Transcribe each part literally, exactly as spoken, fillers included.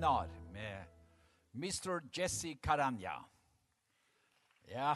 seminar med mister Jesse Karanja. Ja.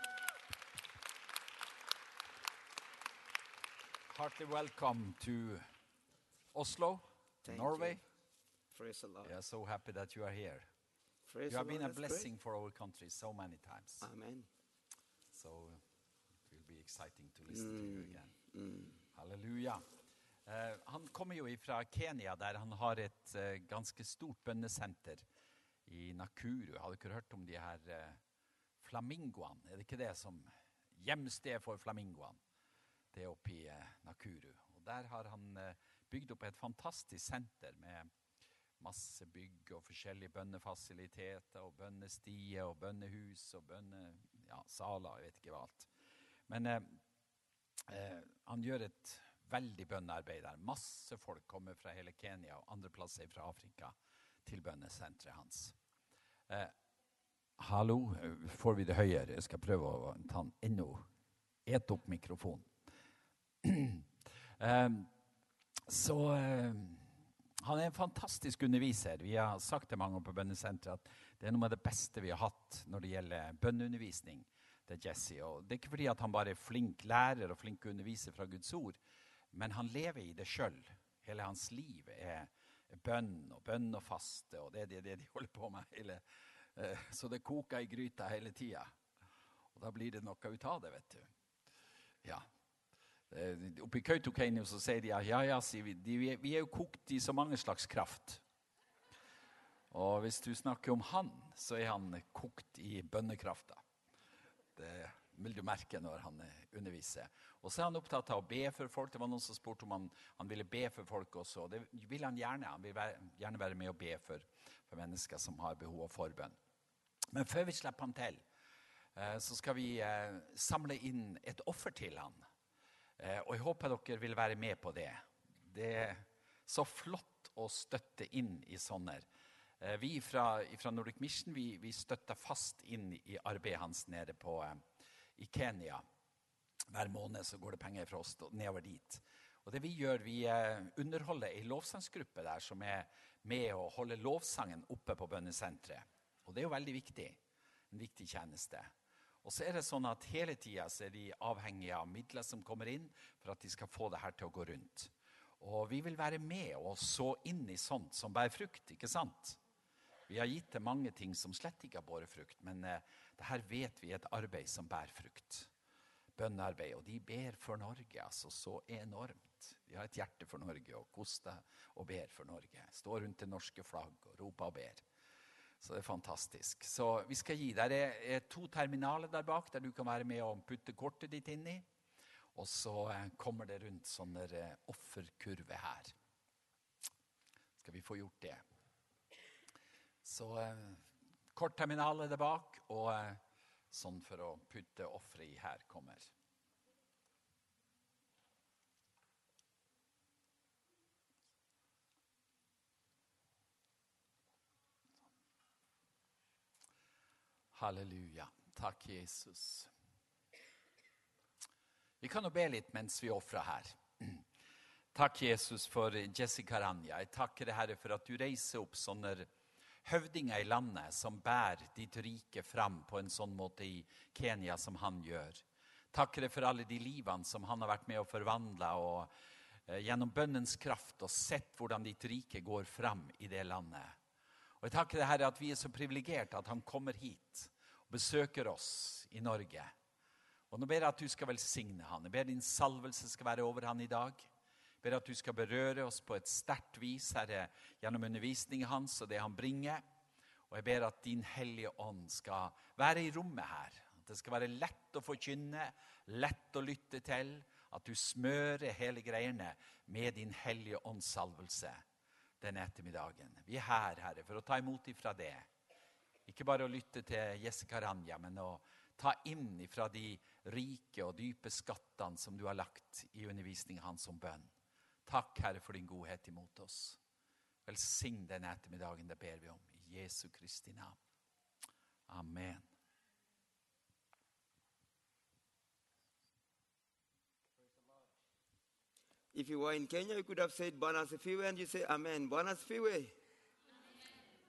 Heartily welcome to Oslo, Thank Norway. you. Praise the Lord. We are so happy that you are here. Praise You have the been Lord. a That's blessing for our country so many times. great. Amen. So it will be exciting to listen to you again. Halleluja. Eh, han kommer jo fra Kenya, der han har et eh, ganske stort bønnesenter i Nakuru. Har dere hørt om de her eh, flamingoene? Er det ikke det som hjemsted for flamingoene? Det er oppe i eh, Nakuru. Og der har han eh, bygd opp et fantastisk senter med masse bygg og forskjellige bønnefasiliteter og bønnestier og bønnehus og bønnesaler, ja, saler, jeg vet ikke hva alt. Men eh, eh, han gjør et veldig bønnearbeid der. Masse folk kommer fra hele Kenya og andre plasser fra Afrika til bønnesentret hans. Eh, hallo, får vi det høyere? Jeg skal prøve å ta den enda, et opp mikrofonen. eh, så eh, han er en fantastisk underviser. Vi har sagt til mange på bønnesentret at det er noe av det beste vi har hatt når det gjelder bønneundervisning. Det er Jesse, og det er ikke fordi at han bare er flink lærer og flink underviser fra Guds ord, men han lever i det selv. Hele hans liv er bønn og bønn og faste, og det er det, det de holder på med. Hele, eh, så det koker i gryta hele tiden. Og da blir det noe ut av det, vet du. Ja. Eh, oppe i Kautokeino så sier de, ja, ja, sier vi, de, vi er jo kokt i så mange slags kraft. Og hvis du snakker om han, så er han kokt i bønnekrafta. Det vil du merke når han underviser. Og så er han opptatt av å be for folk. Det var noen som spurte om han, han ville be for folk også. Det vil han gjerne. Han vil være, gjerne være med å be for, for mennesker som har behov for forbønn. Men før vi slipper han til, eh, så skal vi eh, samle inn et offer til han. Eh, og jeg håper dere vil være med på det. Det er så flott å støtte inn i sånne. Eh, vi fra, fra Nordic Mission, vi, vi støtter fast inn i arbeidet hans nede på, eh, i Kenya. Hver måned så går det penger fra oss nedover dit. Og det vi gjør, vi eh, underholder en lovsangsgruppe der som er med å holde lovsangen oppe på bønnesentret. Og det er jo veldig viktig. En viktig tjeneste. Og så er det sånn at hele tiden så er de avhengige av midler som kommer inn for at de skal få det her til å gå rundt. Og vi vil være med og så inn i sånt som bærer frukt, ikke sant? Vi har gitt til mange ting som slett ikke har båret frukt, men eh, det her vet vi er et arbeid som bærer frukt. Bønnearbeid, og de ber for Norge, altså så enormt. De har et hjerte for Norge, og koster og ber for Norge. Står rundt det norske flagg og roper og ber. Så det er fantastisk. Så vi skal gi, der er, er to terminaler der bak, der du kan være med og putte kortet ditt inn i. Og så eh, kommer det rundt sånne eh, offerkurve her. Skal vi få gjort det? Så eh, kortterminalet der bak, og eh, sånn for å putte offeret i her kommer. Halleluja. Takk, Jesus. Vi kan jo be litt mens vi offrer her. Takk, Jesus, for Jesse Karanja. Jeg takker deg, Herre, for at du reiser opp sånne høvdinger i landet som bærer ditt rike fram på en sånn måte i Kenya som han gjør. Takker deg for alle de livene som han har vært med å forvandle og eh, gjennom bønnens kraft og sett hvordan ditt rike går fram i det landet. Og jeg takker deg, Herre, at vi er så privilegerte at han kommer hit og besøker oss i Norge. Og nå ber jeg at du skal velsigne han. Jeg ber din salvelse skal være over han i dag. Jeg ber at du skal berøre oss på et sterkt vis, Herre, gjennom undervisningen hans og det han bringer. Og jeg ber at din hellige ånd skal være i rommet her. At det skal være lett å forkynne, lett å lytte til. At du smører hele greiene med din hellige åndssalvelse denne ettermiddagen. Vi er her, Herre, for å ta imot ifra det. Ikke bare å lytte til Jesse Karanja, men å ta inn ifra de rike og dype skattene som du har lagt i undervisningen hans om bønn. Takk, Herre, for din godhet imot oss. Velsign denne ettermiddagen, det ber vi om. I Jesu Kristi navn. Amen. If you were in Kenya, you could have said Bwana asifiwe, and you say Amen. Bwana asifiwe.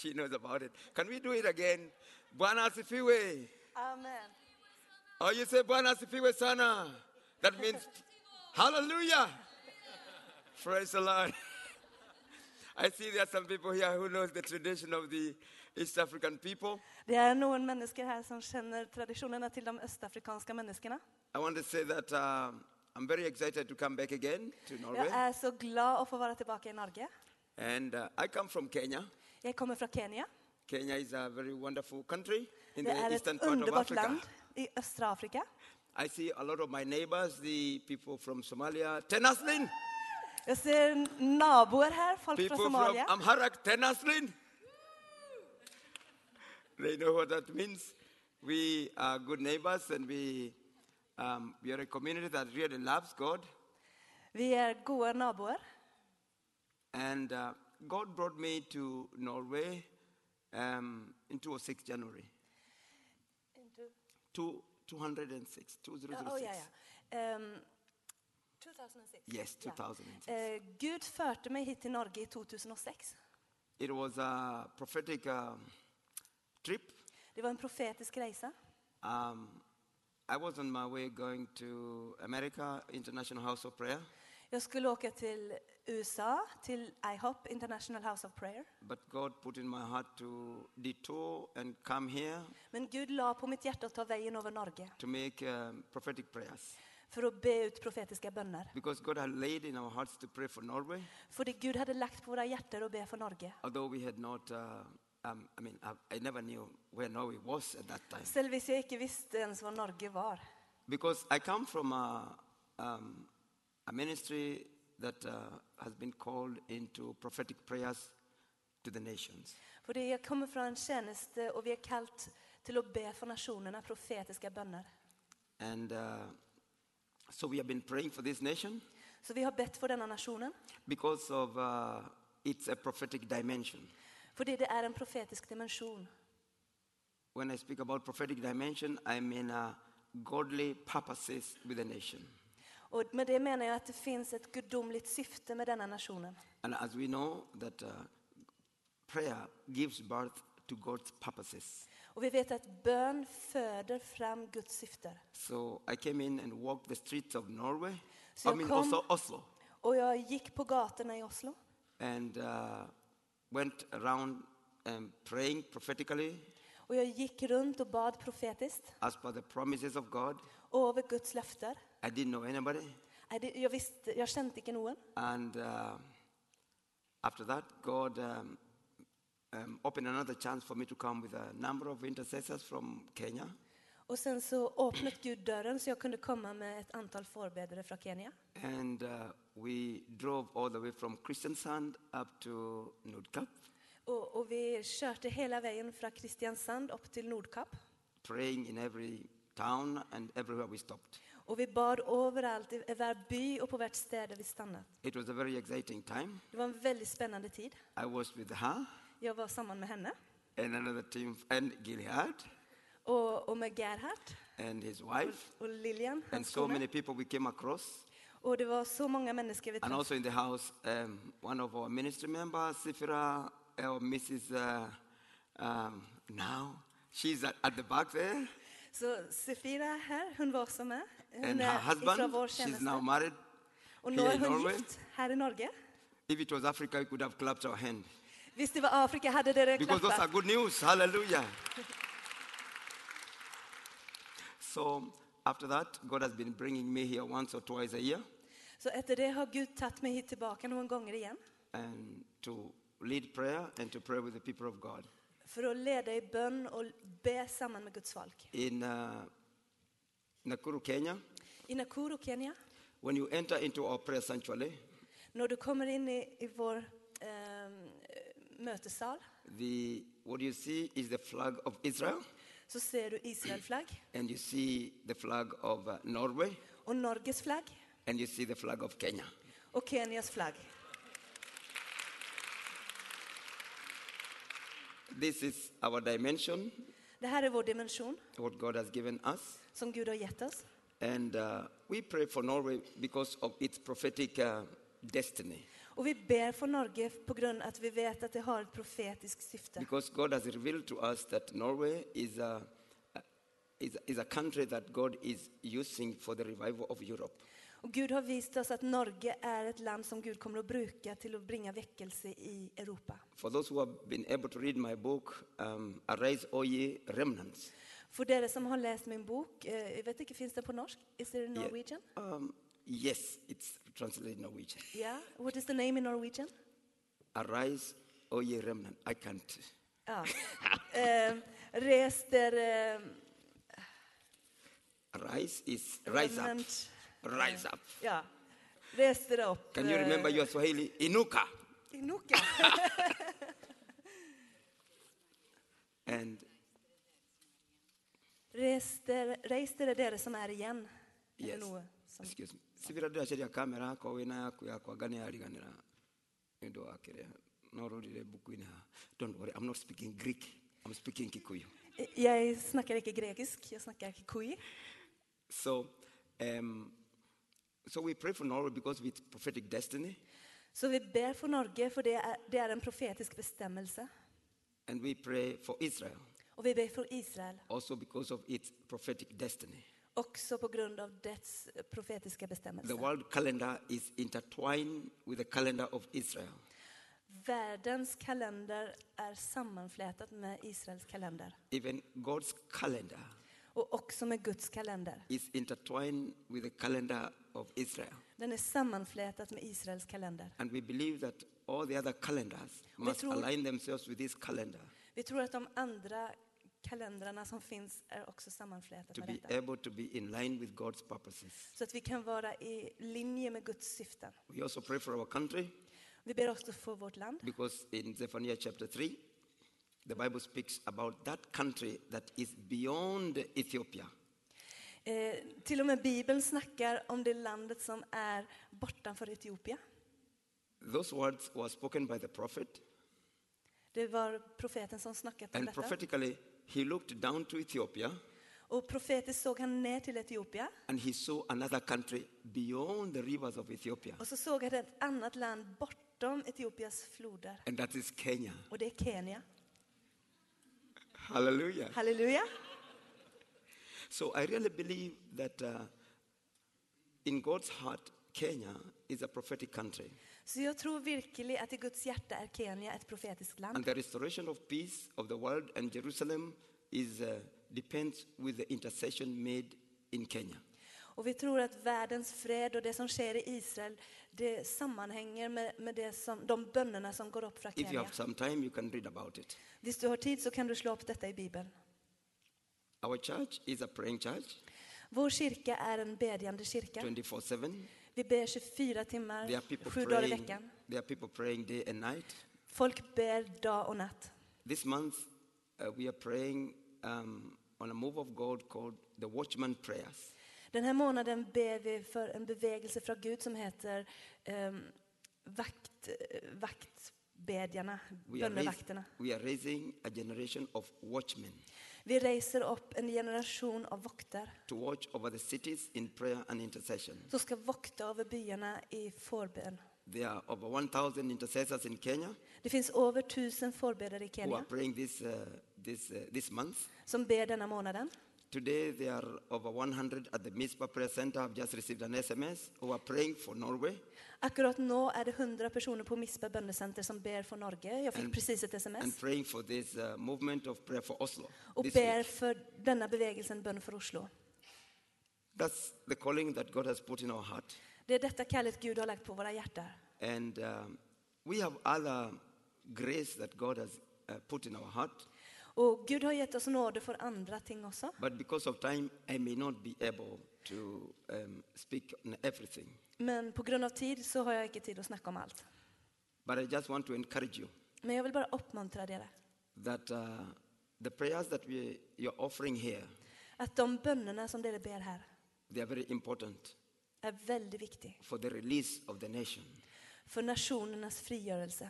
she knows about it. Can we do it again? Bwana asifiwe. Amen. Oh, you say Bwana asifiwe sana. That means hallelujah. Praise the Lord. I see there are some people here who knows the tradition of the East African people. Det är någon människor här som känner traditionerna till de östafrikanska människorna. I want to say that um, I'm very excited to come back again to Norway. Jag är så glad att få vara tillbaka i Norge. And uh, I come from Kenya. Jag kommer från Kenya. Kenya is a very wonderful country in Det the är eastern ett part of underbart Africa. land i östra Afrika. I see a lot of my neighbors, the people from Somalia, Tenaslin. Jag ser naboer här, folk People från from Somalia. Amhara, Tenaslin. They know what that means. We are good neighbors, and we um, we are a community that really loves God. Vi är goda naboer. And uh, God brought me to Norway um, in two thousand six January. Two, two hundred six, two thousand six. Oh, ja, ja. Um, tjugohundrasex. Yes, Ja. two thousand six. Eh, Gud förde mig hit till Norge i tjugohundrasex. It was a prophetic um, trip. Det var en profetisk resa. Um, I was on my way going to America, International House of Prayer. Jag skulle åka till U S A, till I H O P, International House of Prayer. But God put in my heart to detour and come here Men Gud la på mitt hjärta att ta vägen över Norge to make um, prophetic prayers. för att be ut profetiska böner. Because God had laid in our hearts to pray for Norway, För det Gud hade lagt på våra hjärtan att be för Norge. although we had not, uh, um, I mean, I, I never knew where Norway was at that time. Selv hvis jag inte visste ens var Norge var. Because I come from a, um, a ministry that uh, has been called into prophetic prayers to the nations. För det jag kommer från en tjänste och vi är kallt till att be för nationerna profetiska böner. And uh, so we have been praying for this nation Så vi har bett för denna nationen. because of uh, it's a prophetic dimension. För det, det är en profetisk dimension. When I speak about prophetic dimension, I mean uh, godly purposes with the nation. Och med det menar jag att det finns ett gudomligt syfte med denna nationen. And as we know that uh, prayer gives birth to God's purposes. Och vi vet att bön föder fram Guds syfter. So I came in and walked the streets of Norway. Så I jag mean kom- also Oslo. Och jag gick på gatorna i Oslo. And uh, went around um, praying prophetically Och jag gick runt och bad profetiskt. as per the promises of God. Och över Guds löfter. I didn't know anybody. Nej, det- Jag, visste, jag kände inte någon. And uh, after that, God um, um, opened another chance for me to come with a number of intercessors from Kenya. Och sen så öppnade Gud dörren så jag kunde komma med ett antal förbedjare från Kenya. And uh, we drove all the way from Kristiansand up to Nordkapp, Och, och vi körde hela vägen från Kristiansand upp till Nordkapp. praying in every town and everywhere we stopped. Och vi bad överallt, i var by och på vart ställe där vi stannat. It was a very exciting time. Det var en väldigt spännande tid. I was with her Jag var samman med henne and another team, and Gilead och, och med Gerhard and his wife, och Lilian, and hans so kone. many people we came across. Och det var så många människor vi And träffade. also in the house, um, one of our ministry members, Sifira, or Missus Uh, um, now, she's at, at the back there. Så Sefira är här, hon var också med. Hon And är her husband, ifrån vår she's now tjänste. married. Och nu here är in hon Norway. gift här i Norge. If it was Africa, we could have clapped our hand. Visst det var Afrika hade det Because those are klappat. good news. Hallelujah. So after that, God has been bringing me here once or twice a year Så efter det har Gud tagit mig hit tillbaka några gånger igen. and to lead prayer and to pray with the people of God. För att leda i bön och be samman med Guds folk. In uh, Nakuru, Kenya, I Nakuru, Kenya. when you enter into our prayer sanctuary, När du kommer in i, i vår ehm, mötessal the what you see is the flag of Israel, så ser du Israel-flagg and you see the flag of uh, Norway, och Norges flagg and you see the flag of Kenya. och Kenias flagg. This is our dimension, Det här är vår dimension what God has given us. som Gud har gett oss. And uh, we pray for Norway because of its prophetic uh, destiny. Och vi ber för Norge på grund av att vi vet att det har ett profetiskt syfte. Because God has revealed to us that Norway is a, is, is a country that God is using for the revival of Europe. Och Gud har visat oss att Norge är ett land som Gud kommer att bruka till att bringa väckelse i Europa. For those who have been able to read my book, um, Arise, O ye remnants. För er som har läst min bok, eh, jag vet inte, finns det på norsk? Is there in Yeah. Norwegian? Um, yes, it's translated in Norwegian. Yeah. What is the name in Norwegian? Arise, O ye remnant. I can't. Ja. eh, res der... Eh, Arise is rise up. remnant- Rise up. Ja. Res der upp. Can you remember eh, your Swahili? Inuka. Inuka. And Res der, reis der dere som er igjen. Eller yes. noe som- Excuse me. Sivira dira sheria kamera ko wina yako ya kwa gani aliganira. Ndo akire. No rodi buku ina. Don't worry, I'm not speaking Greek. I'm speaking Kikuyu. Jeg snakker ikke grekisk, jeg snakker kikui. So, um, so we pray for Norway because of its prophetic destiny, Så vi ber for Norge, for det er, det er en profetisk bestemmelse. and we pray for Israel Og vi ber for Israel, also because of its prophetic destiny. også på grund av dets profetiske The bestemmelse. world calendar is intertwined with the calendar of Israel. Världens kalender är sammanflätat med Israels kalender. Even God's calendar Och också med Guds kalender. is intertwined with the calendar of Israel. Den är sammanflätat med Israels kalender. And we believe that all the other calendars must tror- align themselves with this calendar Vi tror att de andra kalendrarna som finns är också sammanflätat to med be detta. able to be in line with God's purposes. Så att vi kan vara i linje med Guds syften. We also pray for our country Vi ber också för vårt land. because in Zephaniah chapter three, the Bible speaks about that country that is beyond Ethiopia. Eh, till och med Bibeln snackar om det landet som är bortanför Etiopien. Those words were spoken by the prophet, Det var profeten som snackat om and detta. prophetically he looked down to Ethiopia Och profetiskt såg han ner till Etiopien. and he saw another country beyond the rivers of Ethiopia, Och så såg han ett annat land bortom Etiopias floder. and that is Kenya. Och det är Kenya. Hallelujah. Halleluja. So I really believe that uh, in God's heart, Kenya is a prophetic country. Så jag tror virkelig att i Guds hjärta är Kenya ett profetiskt land. And the restoration of peace of the world and Jerusalem is uh, depends with the intercession made in Kenya. Och vi tror att världens fred och det som sker i Israel, det sammanhänger med, med det som, de bönerna som går upp från If you Kenya. have some time, you can read about it. Hvis du har tid så kan du slå upp detta i Bibeln. Our church is a praying church, Vår kyrka är en bedjande kyrka. twenty-four seven. Vi ber tjugofyra timmar, There are people sju dagar i praying. veckan. There are people praying day and night. Folk ber dag och natt. This month, uh, we are praying um, on a move of God called the Watchman Prayers. Den här månaden ber vi för en bevegelse från Gud som heter um, vakt, vaktbedjarna, We are, rais- bönevakterna. we are raising a generation of watchmen Vi reser upp en generation av vakter to watch over the cities in prayer and intercession. som ska vakta över byarna i förbön. There are over one thousand intercessors in Kenya Det finns över tusen förbedare i who are Kenya praying this, uh, this, uh, this month. som ber denna månaden. Today, there are over one hundred at the Mizpah Prayer Center. I've just received an S M S who are praying for Norway. Akkurat nu är det hundra personer på Mispa bönnecenter som ber för Norge. Jag fick And- precis ett And sms. praying for this uh, movement of prayer for Oslo. Och this ber week. för denna bevägelsen bön för Oslo. That's the calling that God has put in our heart. Det är detta kallet Gud har lagt på våra hjärtan. And um, we have other grace that God has uh, put in our heart. Och Gud har gett oss nåde för andra ting också. But because of time, I may not be able to um, speak on everything. Men på grund av tid så har jag inte tid att snacka om allt. But I just want to encourage you Men jag vill bara uppmuntra er. that uh, the prayers that we, you're offering here, Att de bönerna som dere ber här they are very important är väldigt viktiga. for the release of the nation. För nationernas frigörelse.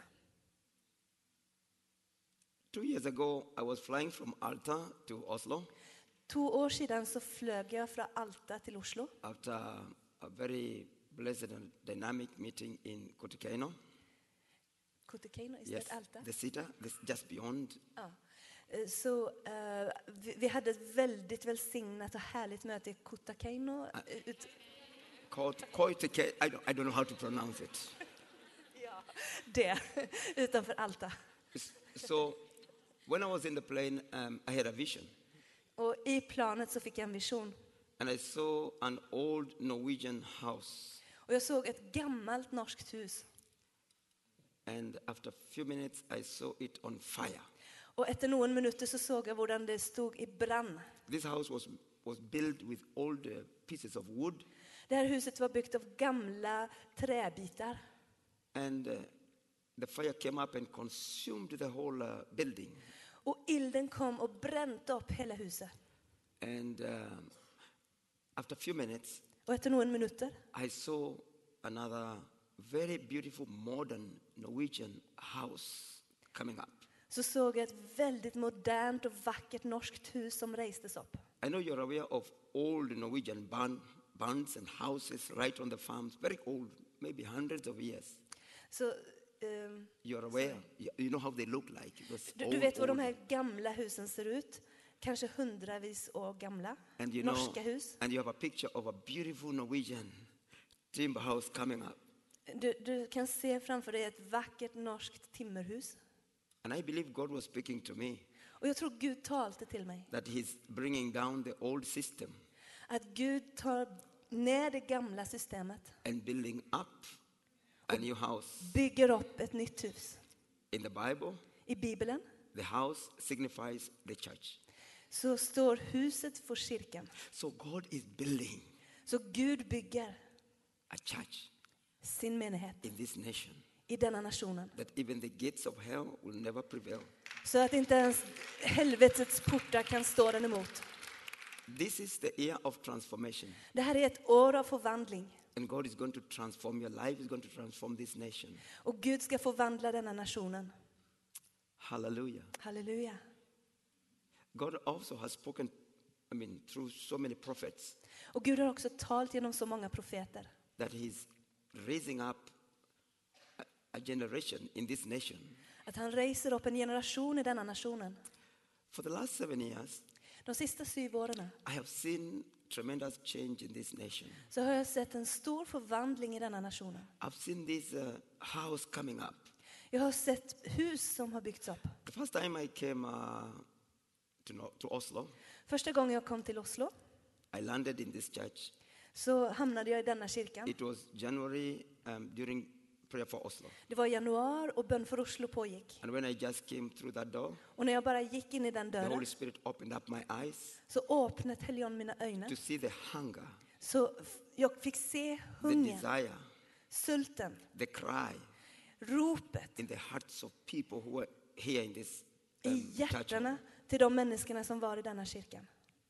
Two years ago, I was flying from Alta to Oslo Två år sedan så flög jag från Alta till Oslo. after a very blessed and dynamic meeting in Kotikaino. Kotikaino, is Yes, that Alta? the cedar, this just beyond. Ja. Eh, Så eh, vi, vi hade ett väldigt välsignat och härligt möte i Kotikaino. eh, Ut, Called Koiteke. I don't, I don't know how to pronounce it. ja, det, utanför Alta. So when I was in the plane, um, I had a vision. Och i planet så fick jag en vision. And I saw an old Norwegian house. Och jag såg ett gammalt norskt hus. And after a few minutes, I saw it on fire. Och efter några minuter så såg jag hur det stod i brand. This house was, was built with old uh, pieces of wood. Det här huset var byggt av gamla träbitar. And uh, the fire came up and consumed the whole uh, building. Och ilden kom och brände upp hela huset. And um, after a few minutes, Och efter några minuter I saw another very beautiful modern Norwegian house coming up. så såg jag ett väldigt modernt och vackert norskt hus som restes upp. I know you're aware of old Norwegian barn, barns and houses right on the farms, very old, maybe hundreds of years. Så ehm, You're aware, you you know how they look like. It was du, old, du vet hur de old. här gamla husen ser ut. Kanske hundravis år gamla. And you know, Norska hus. and you have a picture of a beautiful Norwegian timber house coming up. Du, du kan se framför dig ett vackert norskt timmerhus. And I believe God was speaking to me Och jag tror Gud talade till mig. that He's bringing down the old system Att Gud tar ner det gamla systemet. and building up a new house. Bygger upp ett nytt hus. In the Bible, I Bibeln the house signifies the church. så står huset för kyrkan. So God is building Så Gud bygger a church sin menighet in this nation i denna nationen. that even the gates of hell will never prevail. Så att inte ens helvetets portar kan stå den emot. This is the year of transformation. Det här är ett år av förvandling. And God is going to transform your life, He's going to transform this nation. Och Gud ska förvandla denna nationen. Hallelujah. Halleluja. God also has spoken, I mean, through so many prophets Och Gud har också talat genom så många profeter. that He's raising up a, a generation in this nation. Att han reser upp en generation i denna nationen. For the last seven years, De sista syv åren I have seen tremendous change in this nation. så har jag sett en stor förvandling i denna nationen. I've seen this uh, house coming up. Jag har sett hus som har byggts upp. The first time I came uh, to, no- to Oslo, Första gången jag kom till Oslo I landed in this church. så hamnade jag i denna kyrkan. It was January um, during prayer for Oslo. Det var januari och bön för Oslo pågick. And when I just came through that door, Och när jag bara gick in i den the Holy dörren Spirit opened up my eyes så öppnade Helion mina to ögon. see the hunger, Så f- jag fick se the hungern, desire, sulten, the cry ropet in the hearts of people who were here in this i um, church. hjärtarna till de människorna som var i denna kyrkan.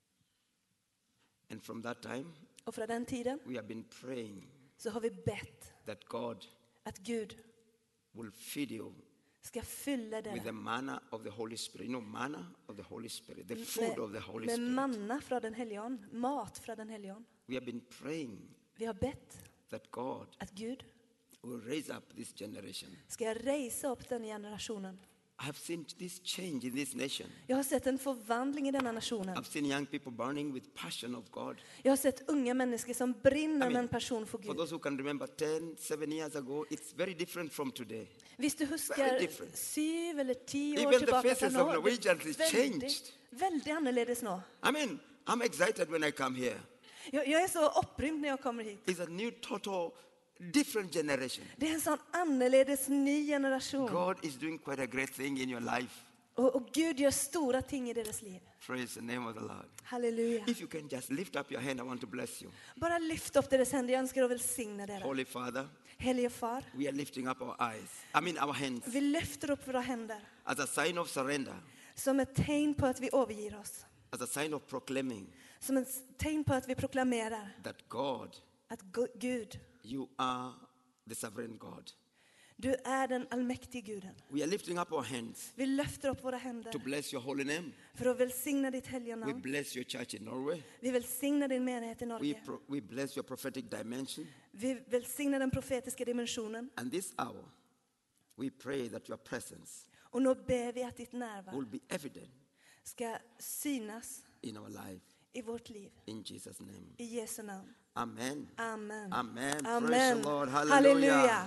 And from that time, Och från den tiden we have been praying så har vi bett that God att Gud will feed you ska fylla with the det manna of the Holy Spirit. You know, manna of the Holy Spirit, the food med, of the Holy med Spirit. manna från den helion, mat från den helion. We have been praying Vi har bett that God att Gud will raise up this generation. ska resa upp den generationen. I have seen this change in this nation. Jag har sett en förvandling i denna nationen. I've seen young people burning with passion of God. Jag har sett unga människor som brinner I mean, med en passion för For Gud. those who can remember ten, seven years ago, it's very different from today. Visst du Very huskar different. syv eller tio Even år the tillbaka faces från of år. Norwegians is changed. Väldigt, väldigt annorledes nu. I mean, I'm excited when I come here. Jag, jag är så upprymd när jag kommer hit. It's a new, total, different generation. Det är en sån annorledes ny generation. God is doing quite a great thing in your life. Och, och Gud gör stora ting i deras liv. Praise the name of the Lord. Halleluja. If you can just lift up your hand, I want to bless you. Bara lyft upp deras händer. Jag önskar att välsigna deras. Holy Father, Helige far, we are lifting up our eyes. I mean, our hands vi lyfter upp våra händer as a sign of surrender, som ett tecken på att vi överger oss. as a sign of proclaiming Som ett tecken på att vi proklamerar that God, att Gu- Gud, you are the sovereign God. du är den allmäktige Guden. We are lifting up our hands Vi lyfter upp våra to händer bless your holy name. för att välsigna ditt heliga We namn. bless your church in Norway. Vi välsignar din menighet i We, Norge. pro- we bless your prophetic dimension. Vi välsignar den profetiska dimensionen. And this hour, we pray that your presence Och nu ber vi att ditt närvaro will be evident ska synas in our life. i vårt liv. In Jesus' name. I Jesu namn. Amen. Amen. Amen. Praise Amen. the Lord. Halleluja. Hallelujah.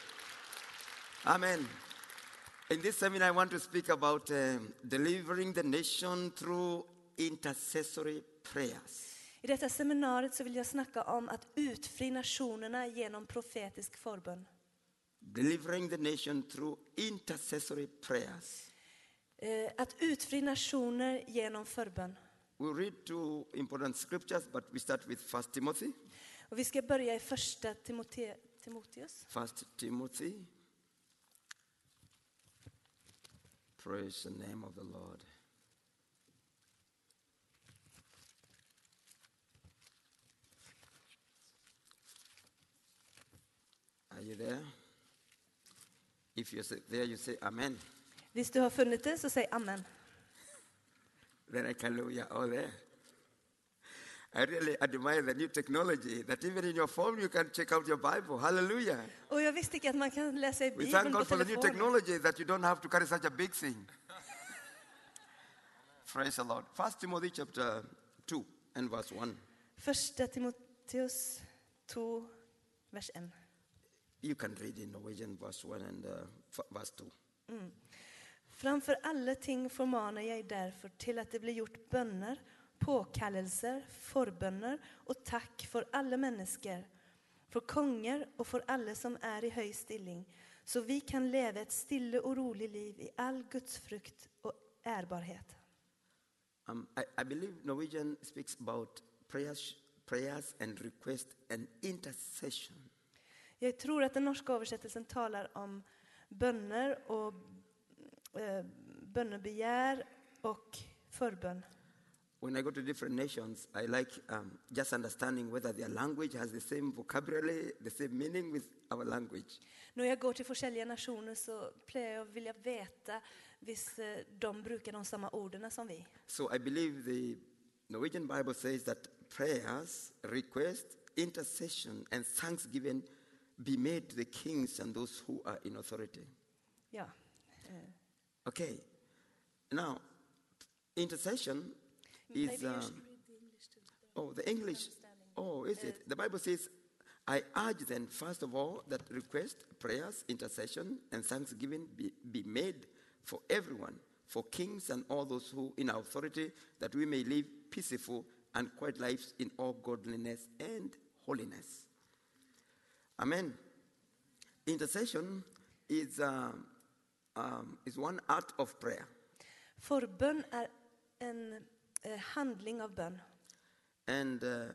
Amen. In this seminar, I want to speak about um, delivering the nation through intercessory prayers. I detta seminariet så vill jag snacka om att utfri nationerna genom profetisk förbön. Delivering the nation through intercessory prayers. Eh, att utfri nationer genom förbön. We'll read two important scriptures, but we start with First Timothy. Och vi ska börja i första Timote- Timoteus. First Timothy. Praise the name of the Lord. Are you there? If you're there, you say amen. Hvis du har funnit det så säg amen. Then I can know you're all there. I really admire the new technology that even in your phone you can check out your Bible. Hallelujah. Och jag visste inte att man kan läsa i We Bibeln thank på God for the new telefonen. technology that you don't have to carry such a big thing. Praise the Lord. First Timothy chapter two and verse one. Första Timoteus två, vers ett. You can read in Norwegian verse one and uh, f- verse two. Framför alla ting förmanar jag därför till att det blir gjort böner, påkallelser, förböner och tack för alla människor, för kungar och för alla som är i hög stilling, så vi kan leva ett stille och roligt liv i all Guds frukt och ärbarhet. Um, I, I believe Norwegian speaks about prayers, prayers and request and intercession. Jag tror att den norska översättelsen talar om böner och eh, bönebegär och förbön. When I go to different nations, I like um, just understanding whether their language has the same vocabulary, the same meaning with our language. När jag går till olika nationer så plejer jag vilja veta hvis eh, de brukar de samma orden som vi. So I believe the Norwegian Bible says that prayers, request, intercession, and thanksgiving be made to the kings and those who are in authority. Ja. Okay. Now, intercession is... Um, oh, the English. Oh, is it? The Bible says, I urge then, first of all, that request, prayers, intercession, and thanksgiving be, be made for everyone, for kings and all those who in authority, that we may live peaceful and quiet lives in all godliness and holiness. Amen. Intercession is, um, um, is one art of prayer. Förbön är en eh, handling av bön. And uh,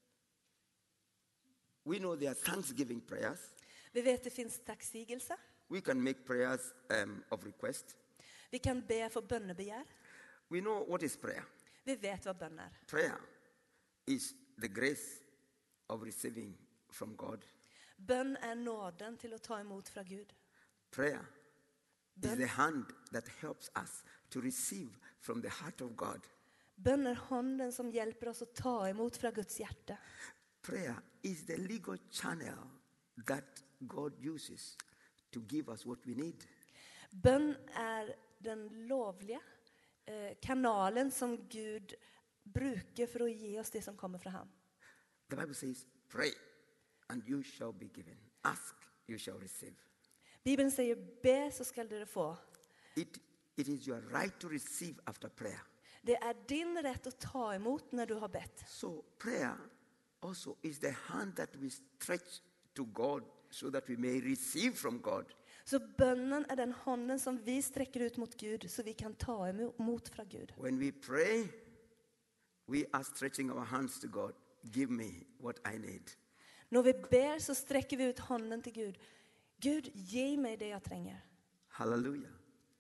we know there are thanksgiving prayers. Vi vet det finns tacksigelse. We can make prayers um, of request. Vi kan be för bönebegär. We know what is prayer. Vi vet vad bön är. Prayer is the grace of receiving from God. Bön är nåden till att ta emot från Gud. Prayer is Bön, the hand that helps us to receive from the heart of God. bön är handen som hjälper oss att ta emot från Guds hjärta. Prayer is the legal channel that God uses to give us what we need. Bön är den lovliga eh, kanalen som Gud brukar för att ge oss det som kommer från han. The Bible says, pray and you shall be given. Ask, you shall receive. Bibeln säger be så skall du få. It, it is your right to receive after prayer. Det är din rätt att ta emot när du har bett. So prayer also is the hand that we stretch to God so that we may receive from God. Så bönnen är den handen som vi sträcker ut mot Gud så vi kan ta emot från Gud. When we pray, we are stretching our hands to God. Give me what I need. När vi ber så sträcker vi ut handen till Gud. Gud, ge mig det jag tränger. Hallelujah.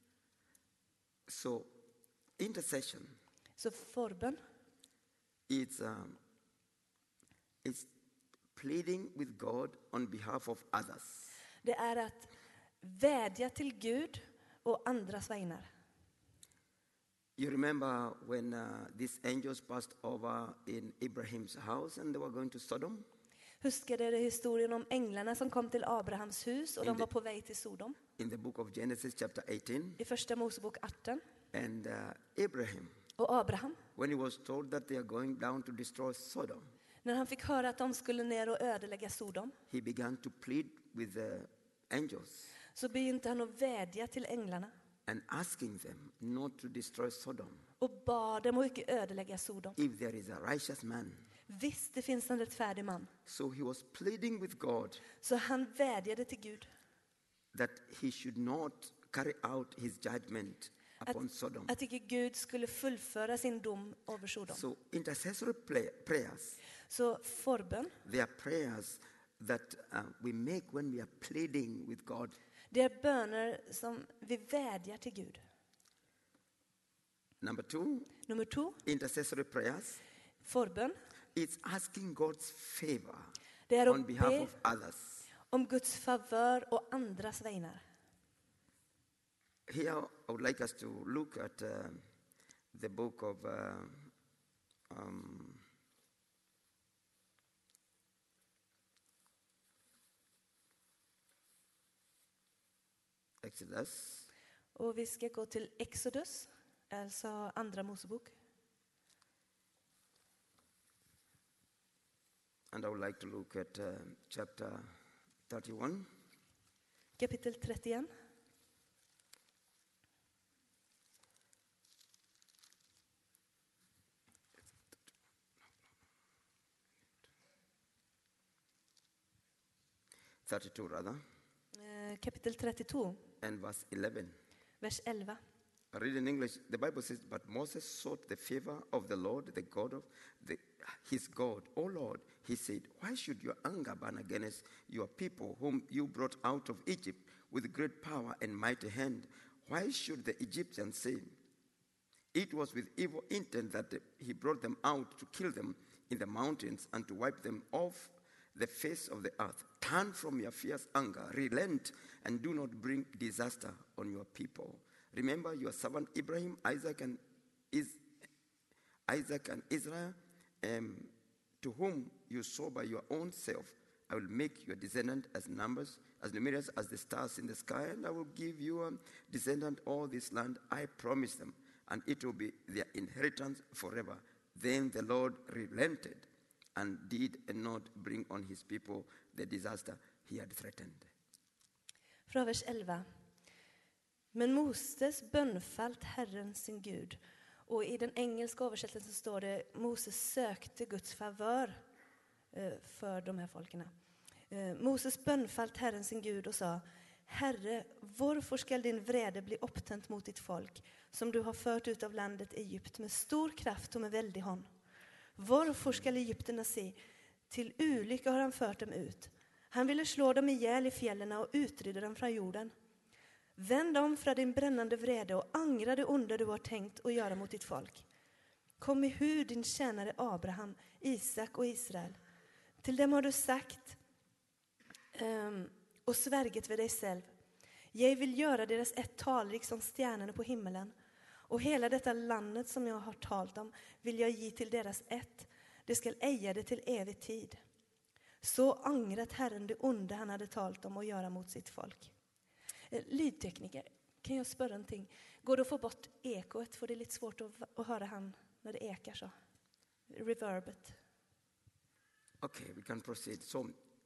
So, intercession Så förbön is um, it's pleading with God on behalf of others. det är att vädja till Gud och andras vägnar. You remember when uh, these angels passed over in Abraham's house and they were going to Sodom? Huskar det historien om änglarna som kom till Abrahams hus och de In the- var på väg till Sodom? in the book of Genesis chapter eighteen. i första Mosebok arton. And uh, Abraham, Och Abraham, when he was told that they are going down to destroy Sodom, när han fick höra att de skulle ner och ödelägga Sodom, he began to plead with the angels så begynte han att vädja till änglarna and asking them not to destroy Sodom. och bad dem att icke ödelägga Sodom. If there is a righteous man. Visst, det finns en rättfärdig man. So he was pleading with God Så han vädjade till Gud that he should not carry out his judgment upon Sodom. att icke Gud skulle fullföra sin dom över Sodom. So intercessory play, prayers, Så förbön, they are prayers that uh, we make when we are pleading with God. det är böner som vi vädjar till Gud. Number two, Nummer två, intercessory prayers, förbön. it's asking God's favor Det är on att behalf be of others. om Guds favör och andras vägnar. Here, I would like us to look at uh, the book of uh, um, Exodus. Och vi ska gå till Exodus, alltså andra Mosebok. And I would like to look at uh, chapter thirty-one. Kapitel trettioett. thirty-two rather, Eh, Kapitel trettiotvå, and verse eleven. vers elva. I read in English. The Bible says, "But Moses sought the favor of the Lord, the God of the, his God. O Lord," he said, "why should your anger burn against your people, whom you brought out of Egypt with great power and mighty hand? Why should the Egyptians say, it was with evil intent that he brought them out to kill them in the mountains and to wipe them off the face of the earth? Turn from your fierce anger, relent, and do not bring disaster on your people. Remember your servant Abraham, Isaac, and Is- Isaac and Israel, um, to whom you saw by your own self. I will make your descendant as numbers, as numerous as the stars in the sky, and I will give your descendant all this land I promised them, and it will be their inheritance forever." Then the Lord relented and did not bring on his people the disaster he had threatened. Från vers elva. Men Moses bönfallt Herren sin Gud. Och i den engelska översättelsen står det Moses sökte Guds favör eh, för de här folkerna. Eh, Moses bönfallt Herren sin Gud och sa: Herre, varför skall din vrede bli upptänt mot ditt folk, som du har fört ut av landet Egypt med stor kraft och med väldig hand? Varför skall egyptierna se? Till olycka har han fört dem ut. Han ville slå dem ihjäl i fjällen och utrydda dem från jorden. Vänd om från din brännande vrede och angra det onda du har tänkt att göra mot ditt folk. Kom ihåg din tjänare Abraham, Isak och Israel. Till dem har du sagt um, och svärget vid dig själv: jag vill göra deras ett talrik som stjärnorna på himmelen. Och hela detta landet som jag har talat om vill jag ge till deras ett. Det skall äga det till evig tid. Så ångrat Herren det onda han hade talat om att göra mot sitt folk. Eh, Lydtekniker, kan jag spöra en ting? Går det att få bort ekoet? För det är lite svårt att, att höra han när det ekar så. Reverbet. Okay, we can proceed. So,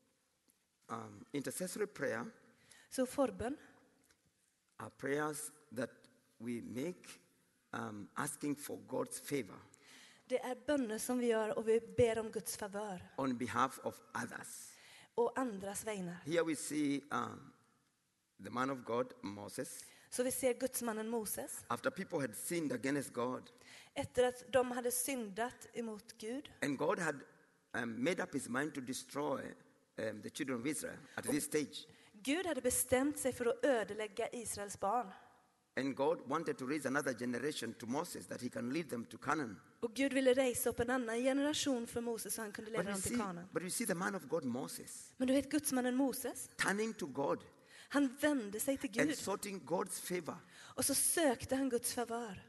um, intercessory prayer Så förbön are prayers that we make um, asking for God's favor det är böner som vi gör och vi ber om Guds favör on behalf of others. och andras vägnar. Here we see um, the man of God, Moses, Så vi ser Gudsmannen Moses. after people had sinned against God, Efter att de hade syndat emot Gud. and God had um, made up his mind to destroy um, the children of Israel at this stage. Gud hade bestämt sig för att ödelägga Israels barn. And God wanted to raise another generation to Moses that he can lead them to Canaan. Och Gud ville resa upp en annan generation för Moses så han kunde But leda you, dem till see, Kanaan. but you see the man of God, Moses, Men du vet Gudsmannen Moses, turning to God han vände sig till and Gud soughting God's favor. och så sökte han Guds favör.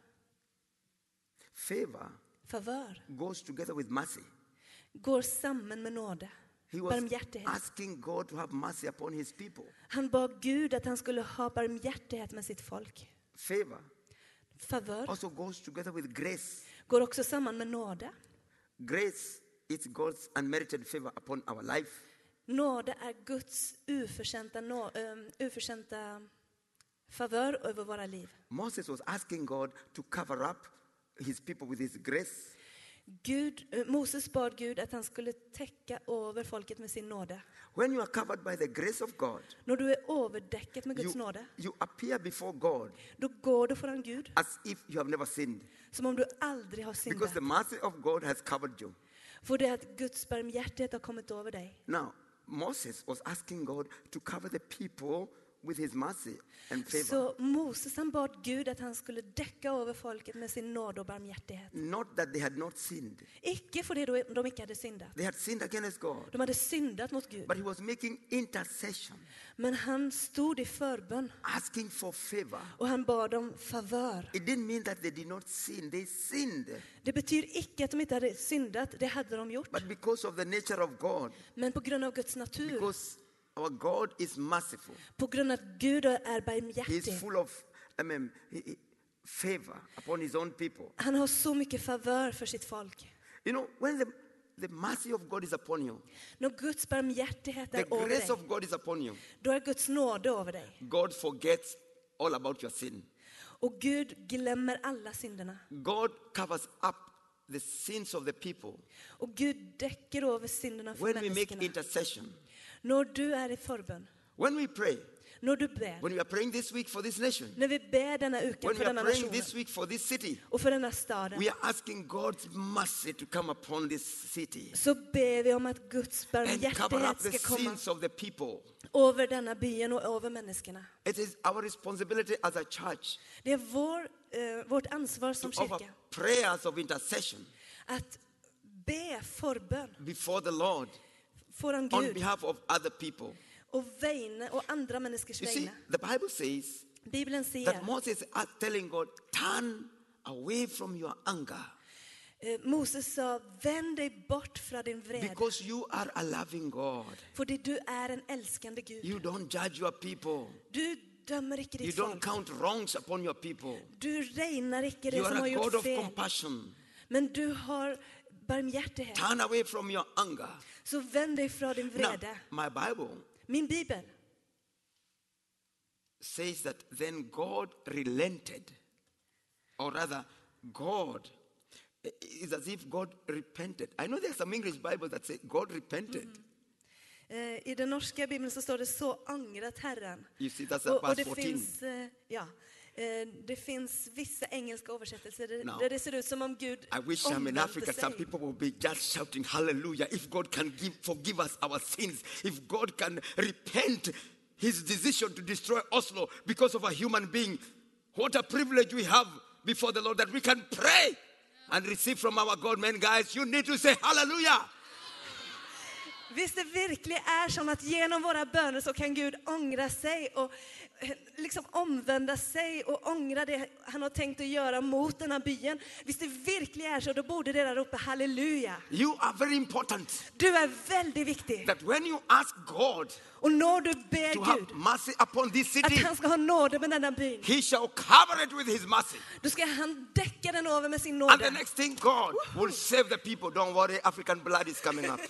Favor Favör goes together with mercy. går samman med nåde. He was barmhärtighet. asking God to have mercy upon his people. Han bad Gud att han skulle ha barmhärtighet med sitt folk. Favor Favör also goes together with grace. går också samman med nåde. Grace is God's unmerited favor upon our life. Nåde är Guds oförtjänta, nå, um, oförtjänta favör över våra liv. Moses was asking God to cover up his people with his grace. Gud, eh, Moses bad Gud att han skulle täcka över folket med sin nåde. When you are covered by the grace of God, När du är överdäckad med Guds you, nåde, you appear before God då går du föran Gud as if you have never sinned. som om du aldrig har Because syndat. the mercy of God has covered you. För det att Guds barmhärtighet har kommit över dig. Now, Moses was asking God to cover the people with his mercy and favor. Så Moses han bad Gud att han skulle täcka över folket med sin nåd och barmhärtighet. Not that they had not sinned. Icke för det då de icke hade syndat. They had sinned against God. De hade syndat mot Gud. But he was making intercession, Men han stod i förbön asking for favor. och han bad om favör. It didn't mean that they did not sin. They sinned. Det betyder icke att de inte hade syndat, det hade de gjort. But because of the nature of God, Men på grund av Guds natur, because our God is merciful, på grund av att Gud är he is barmhärtig. full of I mean, he- he- favor upon his own people. Han har så mycket favör för sitt folk. You know, when the, the mercy of God is upon you, När Guds barmhärtighet the är över grace dig, of God is upon you, då är Guds nåde över dig. God forgets all about your sin. Och Gud glömmer alla synderna. God covers up the sins of the people. Och Gud däcker över synderna för When we make människorna. intercession, När du är i förbön, when we pray, när du ber, when we are praying this week for this nation, när vi ber denna uka when för we are denna praying nation this week for this city, och för denna staden, we are asking God's mercy to come upon this city så ber vi om att Guds and cover up barmhärtighet the ska komma sins of the people. över denna byn och över människorna. It is our responsibility as a church Det är vår, eh, vårt ansvar som to offer kyrka prayers of intercession att be förbön before the Lord föran on Gud behalf of other people. och vägna och andra människors You see, vägna. the Bible says Bibeln that säger, Moses is telling God, turn away from your anger eh, Moses sa, vänd dig bort från din vrede. because you are a loving God. För det du är en älskande Gud. You don't judge your people. Du dömer icke You ditt don't folk. count wrongs upon your people. Du regnar icke det You som are har a God gjort of fel. compassion. Men du har barmhärtighet. Turn away from your anger. Så vänd dig från din Now, vrede. my Bible Min bibel says that then God relented, or rather, God, it's as if God repented. I know there's some English Bibles that say God repented. Eh, I den norska bibeln så står det så ångrat Herren. You see, that's Och, och verse det fourteen. finns, eh, ja, eh, det finns vissa engelska översättelser där, No. där det ser ut som om Gud I wish I'm in omvände Africa, some sig. people will be just shouting hallelujah if God can give, forgive us our sins, if God can repent his decision to destroy Oslo because of a human being. What a privilege we have before the Lord that we can pray and receive from our God. Men, guys, you need to say hallelujah. Visst det verkligen är som att genom våra böner så kan Gud ångra sig och eh, liksom omvända sig och ångra det han har tänkt att göra mot den här byn. Visst det verkligen är så, då borde det där ropa halleluja. You are very important. Du är väldigt viktig. That when you ask God Och när du ber to have Gud mercy upon this att city, han ska ha nåde med denna byn, he shall cover it with his mercy. då ska han täcka den över med sin And the nåde. next thing, God will save the people. Don't worry, African blood is coming up.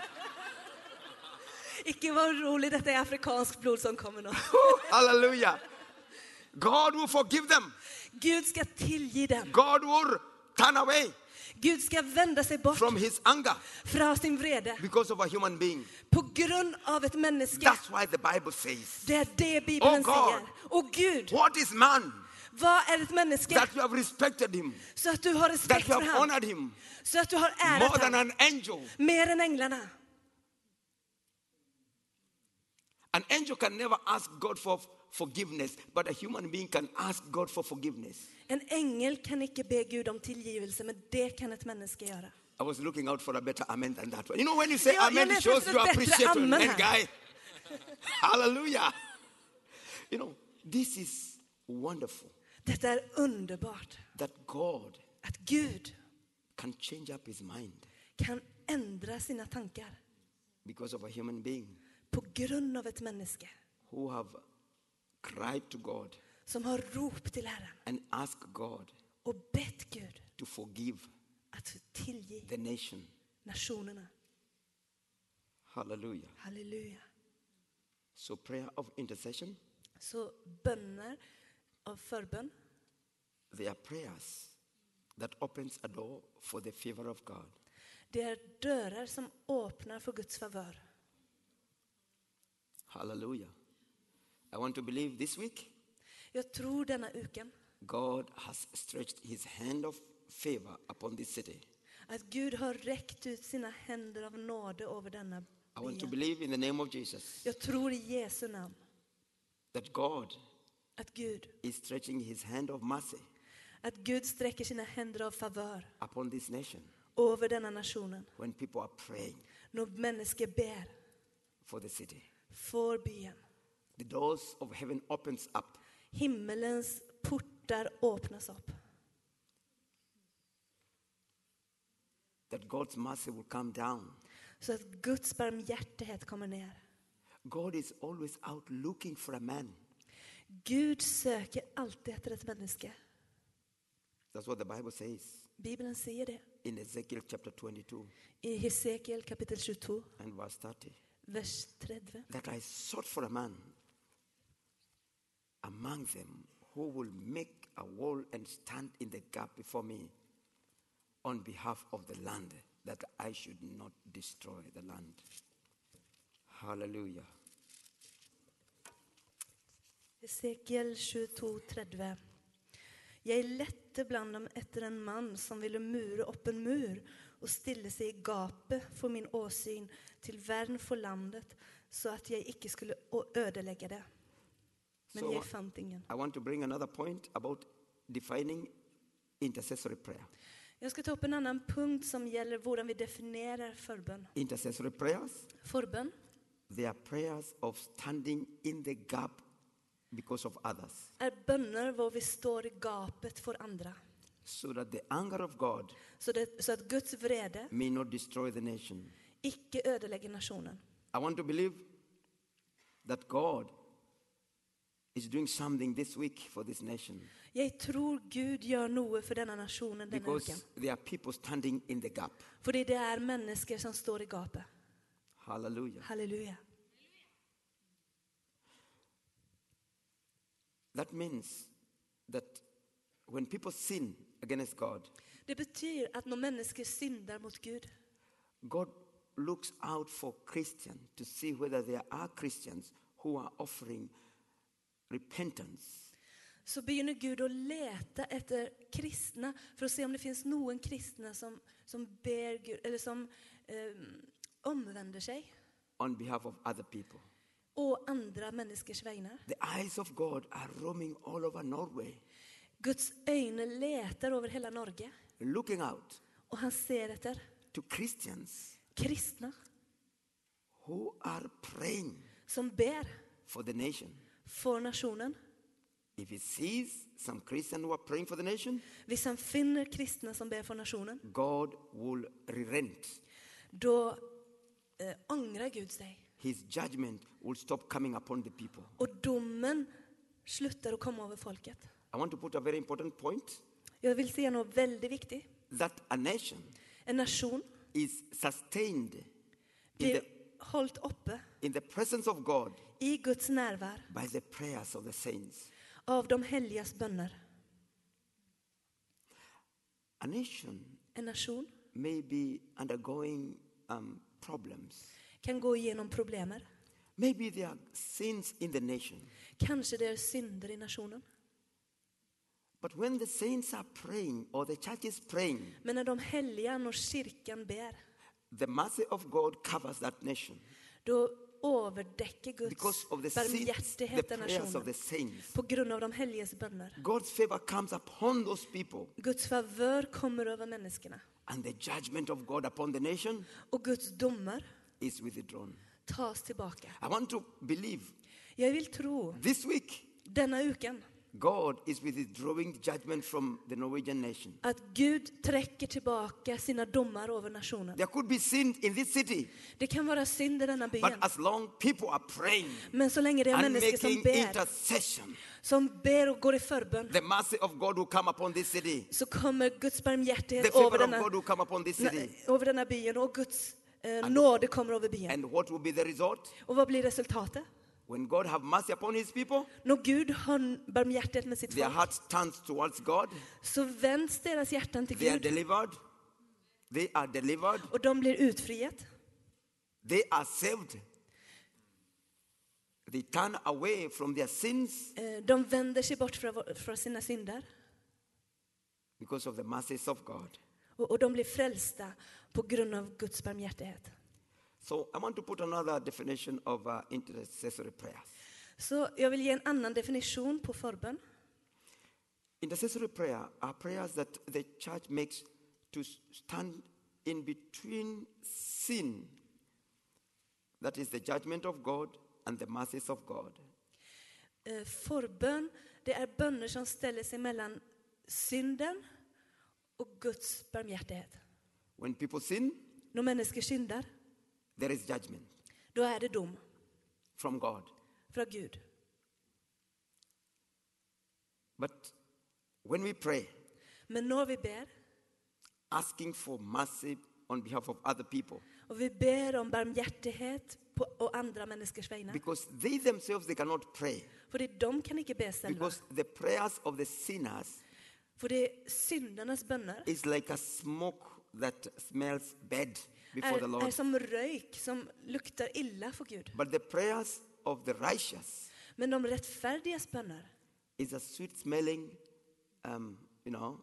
Icke vad roligt att det är afrikansk blod som kommer nu. Hallelujah. God will forgive them. Gud ska tillge dem. God will turn away Gud ska vända sig bort from his anger från sin vrede because of a human being. på grund av ett människa. That's why the Bible says, Det är det Bibeln Oh God. säger. Och Gud, what is man vad är ett människa? that you have respected him, Så att du har that respekt you för have honom. honored him Så att du har more ärat than honom. an angel. Mer än änglarna. An angel can never ask God for forgiveness, but a human being can ask God for forgiveness. En ängel kan inte be Gud om tillgivelse, men det kan ett människa göra. I was looking out for a better amen than that one. You know, when you say Ja, jag amen, it letar shows efter you ett bättre appreciate your amen man, här. guy. Hallelujah. You know, this is wonderful Detta är underbart. that God Att Gud can change up his mind kan ändra sina tankar. because of a human being på grunn av et menneske who have cried to God som har ropt til Herren and asked God og bedt Gud to forgive at tilgi the nation. nasjonene. Hallelujah. Halleluja. So prayer of intercession, Så bønner av forbønn, they are prayers that opens a door for the favor of God. det er dører som åpner for Guds favør. Hallelujah. I want to believe this week Jeg tror denne uken God has stretched his hand of favor upon this city. at Gud har rekt ut sine hender av nåde over denne I want to byen. believe in the name of Jesus Jeg tror i Jesu navn that God at Gud, is stretching his hand of mercy at Gud strekker sine hender av favør upon this nation over denne nasjonen. when people are praying Når mennesker ber for the city. for byen. The doors of heaven opens up. Himmelens portar åpnes opp. That God's mercy will come down. Så at Guds barmhjertighet kommer ned. God is always out looking for a man. Gud søker alltid etter et menneske. That's what the Bible says Bibelen sier det. in Ezekiel chapter twenty-two I Hesekiel kapittel tjueto, and verse thirty. vers tretti. That I sought for a man among them who will make a wall and stand in the gap before me on behalf of the land, that I should not destroy the land. Hallelujah. Hesekiel tjueto, tretti. Jeg lette blant dem etter en mann som ville mure opp en mur og stille seg i gapet for min åsyn til vern for landet, så at jeg ikke skulle å- ødelegge det. Men So, jeg fant ingen. I want to bring another point about defining intercessory prayer. Jeg skal ta opp en annen punkt som gjelder hvordan vi definerer forbønn. Intercessory prayers, Forbønn, they are prayers of standing in the gap because of others, er bønner hvor vi står i gapet for andre. so that the anger of God Så, det, så at Guds vrede may not destroy the nation. ikke ødelegger nasjonen. I want to believe that God is doing something this week for this nation, Jeg tror Gud gjør noe for denne nasjonen denne because uken. there are people standing in the gap. Fordi det er mennesker som står i gapet. Hallelujah. Halleluja. That means that when people sin against God, Det betyr at når mennesker synder mot Gud, God looks out for Christians to see whether there are Christians who are offering repentance. så begynner Gud å lete etter kristne for å se om det finnes noen kristne som, som ber Gud, eller som eh, omvender seg, On behalf of other people. og andre menneskers vegne. The eyes of God are roaming all over Norway, Guds øyne leter over hele Norge, looking out og han ser etter to Christians kristne who are praying som ber for the nation. for nasjonen. If he sees some Christians who are praying for the nation, Hvis han finner kristne som ber for nasjonen, God will relent. da eh, angrer Gud seg. His judgment will stop coming upon the people. Og dommen slutter å komme over folket. I want to put a very important point, Jeg vil si noe veldig viktig. that a nation En nasjon is sustained in blir the, holdt oppe in the presence of God i Guds nærvær by the prayers of the saints. av de helliges bønner. A nation En nasjon may be undergoing um, problems. kan gå igenom problemer. Maybe there are sins in the nation. Kanskje det er synder i nasjonen. But when the saints are praying or the church is praying, Men når de hellige, når kyrkan ber, the mercy of God covers that nation da overdekker Guds because of the sins, the barmhjertighet av prayers of the nasjonen. saints. På grunn av de helliges bønner. God's favor comes upon those people, Guds favør kommer over menneskene. and the judgment of God upon the nation Og Guds dommer is withdrawn. tas tilbake. I want to believe Jeg vil tro this week denne uken God is withdrawing judgment from the Norwegian nation. Att Gud träcker tillbaka sina domar över nationen. There could be sin in this city, Det kan vara synd i denna but byn. as long people are praying Men så länge det är and människor som making ber, intercession, som ber och går i förbön, the mercy of God will come upon this city. så kommer Guds The barmhärtighet över favor of denna, God will come upon this city. över denna byn, och Guds eh, nåde kommer över byn. And what will be the result? Och vad blir resultatet? When God have mercy upon his people, När Gud har barmhärtighet med sitt their folk, hearts turns towards God. så vänds deras hjärtan till They are Gud, delivered. They are delivered. och de blir utfriat. They are saved. They turn away from their sins Eh, De vänder sig bort från, från sina synder, because of the mercies of God. och, och de blir frälsta på grund av Guds barmhärtighet. So I want to put another definition of uh, intercessory prayers. Så jag vill ge en annan definition på förbön. Intercessory prayer are prayers that the church makes to stand in between sin, that is the judgment of God, and the mercies of God. Eh, Förbön, det är böner som ställer sig mellan synden och Guds barmhärtighet. When people sin, När människor syndar, there is judgment då är det dom from God. från Gud. But when we pray, Men när vi ber, asking for mercy on behalf of other people, och vi ber om barmhärtighet på och andra människors vägnar, because they themselves, they cannot pray, för det de kan inte be själva. because the prayers of the sinners För det är syndarnas böner is like a smoke that smells bad before the är, är Lord. som rök som luktar illa för Gud. But the prayers of the righteous Men de rättfärdigas böner is a sweet smelling, um, you know,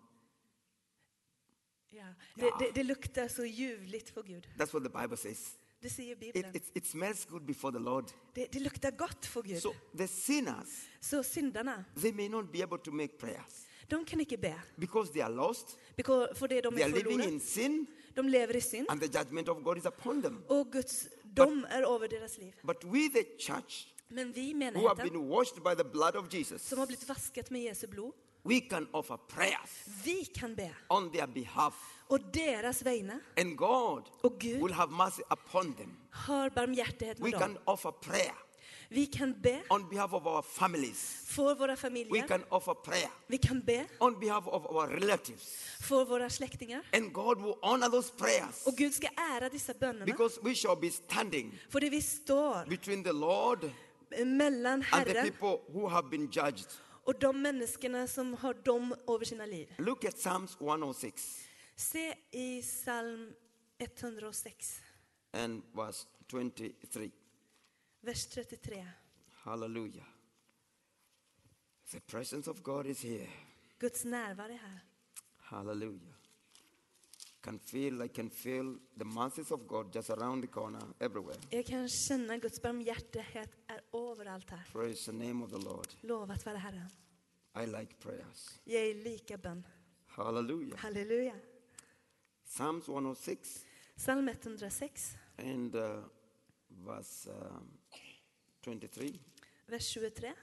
ja, det, det, det luktar så ljuvligt för Gud. that's what the Bible says. Det säger It, Bibeln. it, it smells good before the Lord. Det, det luktar gott för Gud. So the sinners, Så syndarna, they may not be able to make prayers de kan inte be. because they are lost, Because- För det de they är are living förlorade. in sin, De lever i synd. and the judgment of God is upon them. Och Guds dom är över deras liv. But we, the church, Men vi, who have menigheten, been washed by the blood of Jesus, som har blivit vaskat med Jesu blod, we can offer prayers vi kan be. on their behalf. Och deras vägnar, And God och Gud will have mercy upon them. har barmhärtighet We med dem. can offer prayer Vi kan be on behalf of our families. för våra We familjer. can offer prayer Vi kan be on behalf of our relatives. för våra släktingar. And God will honor those prayers Och Gud ska ära dessa bönerna. because we shall be standing För det vi står between the Lord mellan and the Herren people who have been judged. och de människorna som har dom över sina liv. Look at Psalms one oh six Se i psalm etthundrasex, and verse twenty-three. vers trettiotre. Hallelujah. The presence of God is here. Guds närvaro är här. Hallelujah. Can feel, I can feel the mercies of God just around the corner, everywhere. Jag kan känna Guds barmhärtighet är överallt här. Praise the name of the Lord. Lovat vare Herren. I like prayers. Jag är lika bön. Hallelujah. Halleluja. Psalms one oh six Psalm etthundrasex, and uh, verse um, twenty-three. vers tjugotre.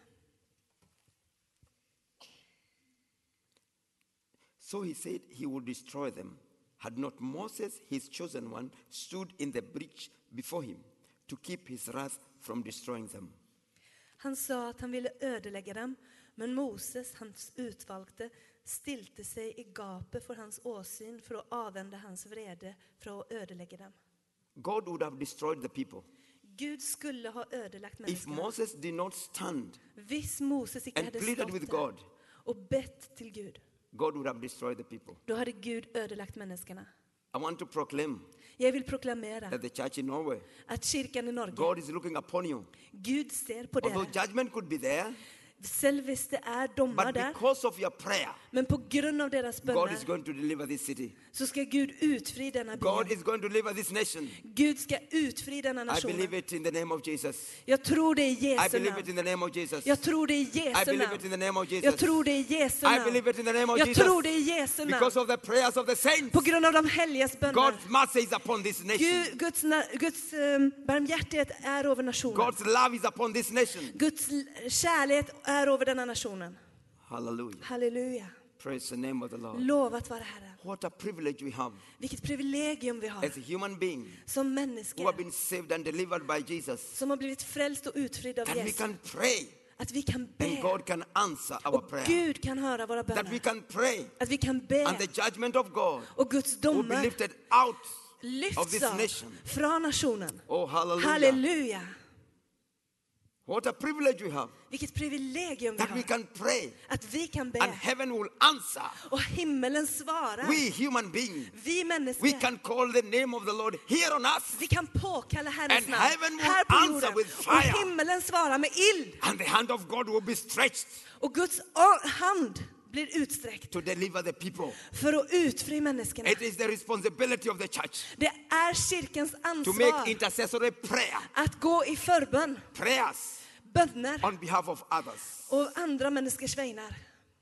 So he said he would destroy them. Had not Moses, his chosen one, stood in the breach before him to keep his wrath from destroying them. Han sa att han ville ödelägga dem, men Moses, hans utvalgte, stilte sig i gapet för hans åsyn för att avvända hans vrede för att ödelägga dem. God would have destroyed the people Gud skulle ha ödelagt if människorna. Moses did not stand Visst Moses inte and hade pleaded stått with där God. och bett till Gud, God would have destroyed the people. då hade Gud ödelagt människorna. I want to proclaim Jag vill proklamera that the church in Norway, att kyrkan i Norge, God is looking upon you. Gud ser på Although det. judgment could be there, Själv visst det är domar but där, because of your prayer, men på grund av deras God is böner going to deliver this city. så ska Gud utfri denna God by. is going to deliver this nation. Gud ska utfri denna I believe nationen. it in the name of Jesus. Jag tror det i I Jesu believe it namn. in the name of Jesus. Jag tror det i I Jesu believe it in namn. the name of Jag Jesus. tror det i Jesu I believe namn. it in the name of Jag Jesus. tror det i Jesu Because namn. of the prayers of the saints, På grund av de helgas böner. God's mercy is upon this nation. Gud, Guds, na- Guds um, barmhärtighet är över nationen. God's love is upon this nation. Guds l- kärlek är över denna nationen. Hallelujah. Halleluja. Praise the name of the Lord. Lovat vare Herren. What a privilege we have Vilket privilegium vi har as human beings som who have människor been saved and delivered by Jesus. som har blivit frälst och utfridd av That we Jesus. can pray Att vi kan and be God can answer our och prayer. Gud kan höra våra That we böner. can pray Att vi kan and be the judgment of God och Guds will be domar lifted out of lyfts this av nation. från nationen. Oh, hallelujah. Halleluja. What a privilege we have. Vilket privilegium vi That we har. can pray Att vi kan and be heaven will answer. och himmelen svarar. We human beings, Vi we människor, can call the name of the Lord here on us. vi kan påkalla Herrens And namn heaven will här på answer jorden. with Och fire. himmelen svarar med ild. And the hand of God will be stretched Och Guds a- hand blir utsträckt to deliver the people. för att utfri människorna. It is the responsibility of the church Det är kyrkans to ansvar make intercessory prayer, att gå i förbön, prayers böner on behalf of others. och andra människors vägnar.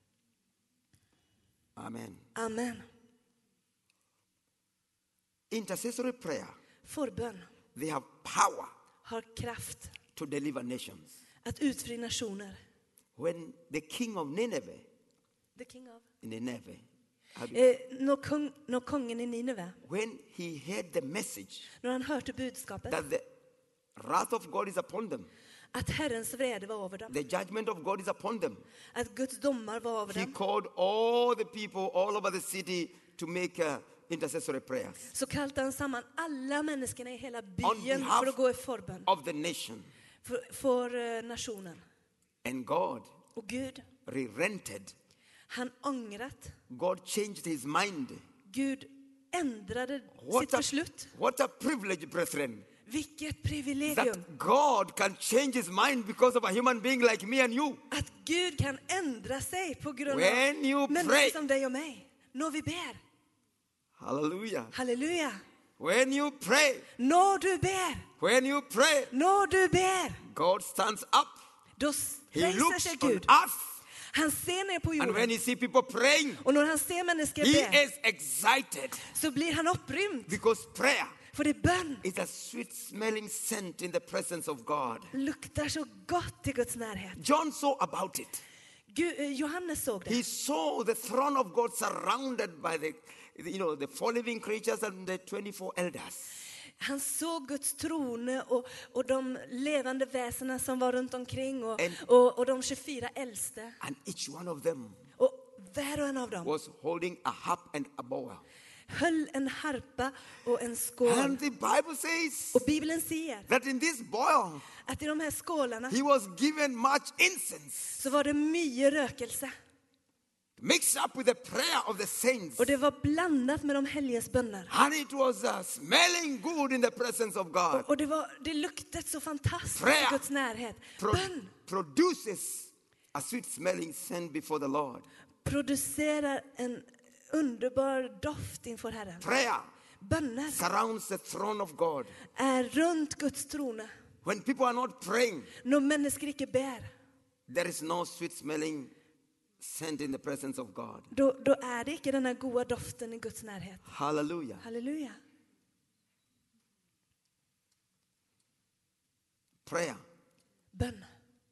Amen. Amen. Intercessory prayer, Förbön they have power har kraft to deliver nations. att utfri nationer. When the king of Nineveh, The king of. Nineveh, how do you- Eh, när, kung, när kungen i Nineve, when he heard the message när han hörde budskapet that the wrath of God is upon them, att Herrens vrede var över dem, the judgment of God is upon them, att Guds domar var över he dem, called all the people all over the city to make uh, intercessory prayers så kallade han samman alla människorna i hela on byn behalf för att gå i förbön of the nation. för, för eh, nationen. And God Och Gud, relented. han ångrat. God changed his mind. Gud ändrade What sitt a, beslut. what a privilege, brethren, Vilket privilegium that God can change his mind because of a human being like me and you. att Gud kan ändra sig på grund When you av människor pray, som dig och mig. När vi ber. hallelujah. Halleluja. When you pray, När du ber. when you pray, När du ber. God stands up. Då He reser looks sig on Gud. us. Han ser ner på And when jorden. he sees people praying, Och när han ser människor he be is excited så blir han upprymd. because prayer För det är bön. is a sweet smelling scent in the presence of God. Luktar så gott i Guds närhet. John saw about it. Gud, eh, Johannes såg det. He saw the throne of God surrounded by the, you know, the four living creatures and the twenty-four elders. Han såg Guds trone och, och de levande väsena som var runt omkring och, And- och, och de tjugofyra äldste. And each one of them Och var och en av dem was holding a harp and a bow. höll en harpa och en skål. And the Bible says Och Bibeln säger that in this bowl, att i de här skålarna he was given much incense, så var det mycket rökelse. mixed up with the prayer of the saints. Och det var blandat med de heligas böner. And it was uh, smelling good in the presence of God. Och det, var, det luktade så fantastiskt Prayer. i Guds närhet. Pro- Bön produces a sweet smelling scent before the Lord. producerar en underbar doft inför Herren. Prayer Böner surrounds the throne of God. är runt Guds trone. When people are not praying, När människor inte ber, there is no sweet smelling scent in the presence of God. då, då är det inte den här goda doften i Guds närhet. Hallelujah. Halleluja. Prayer Bön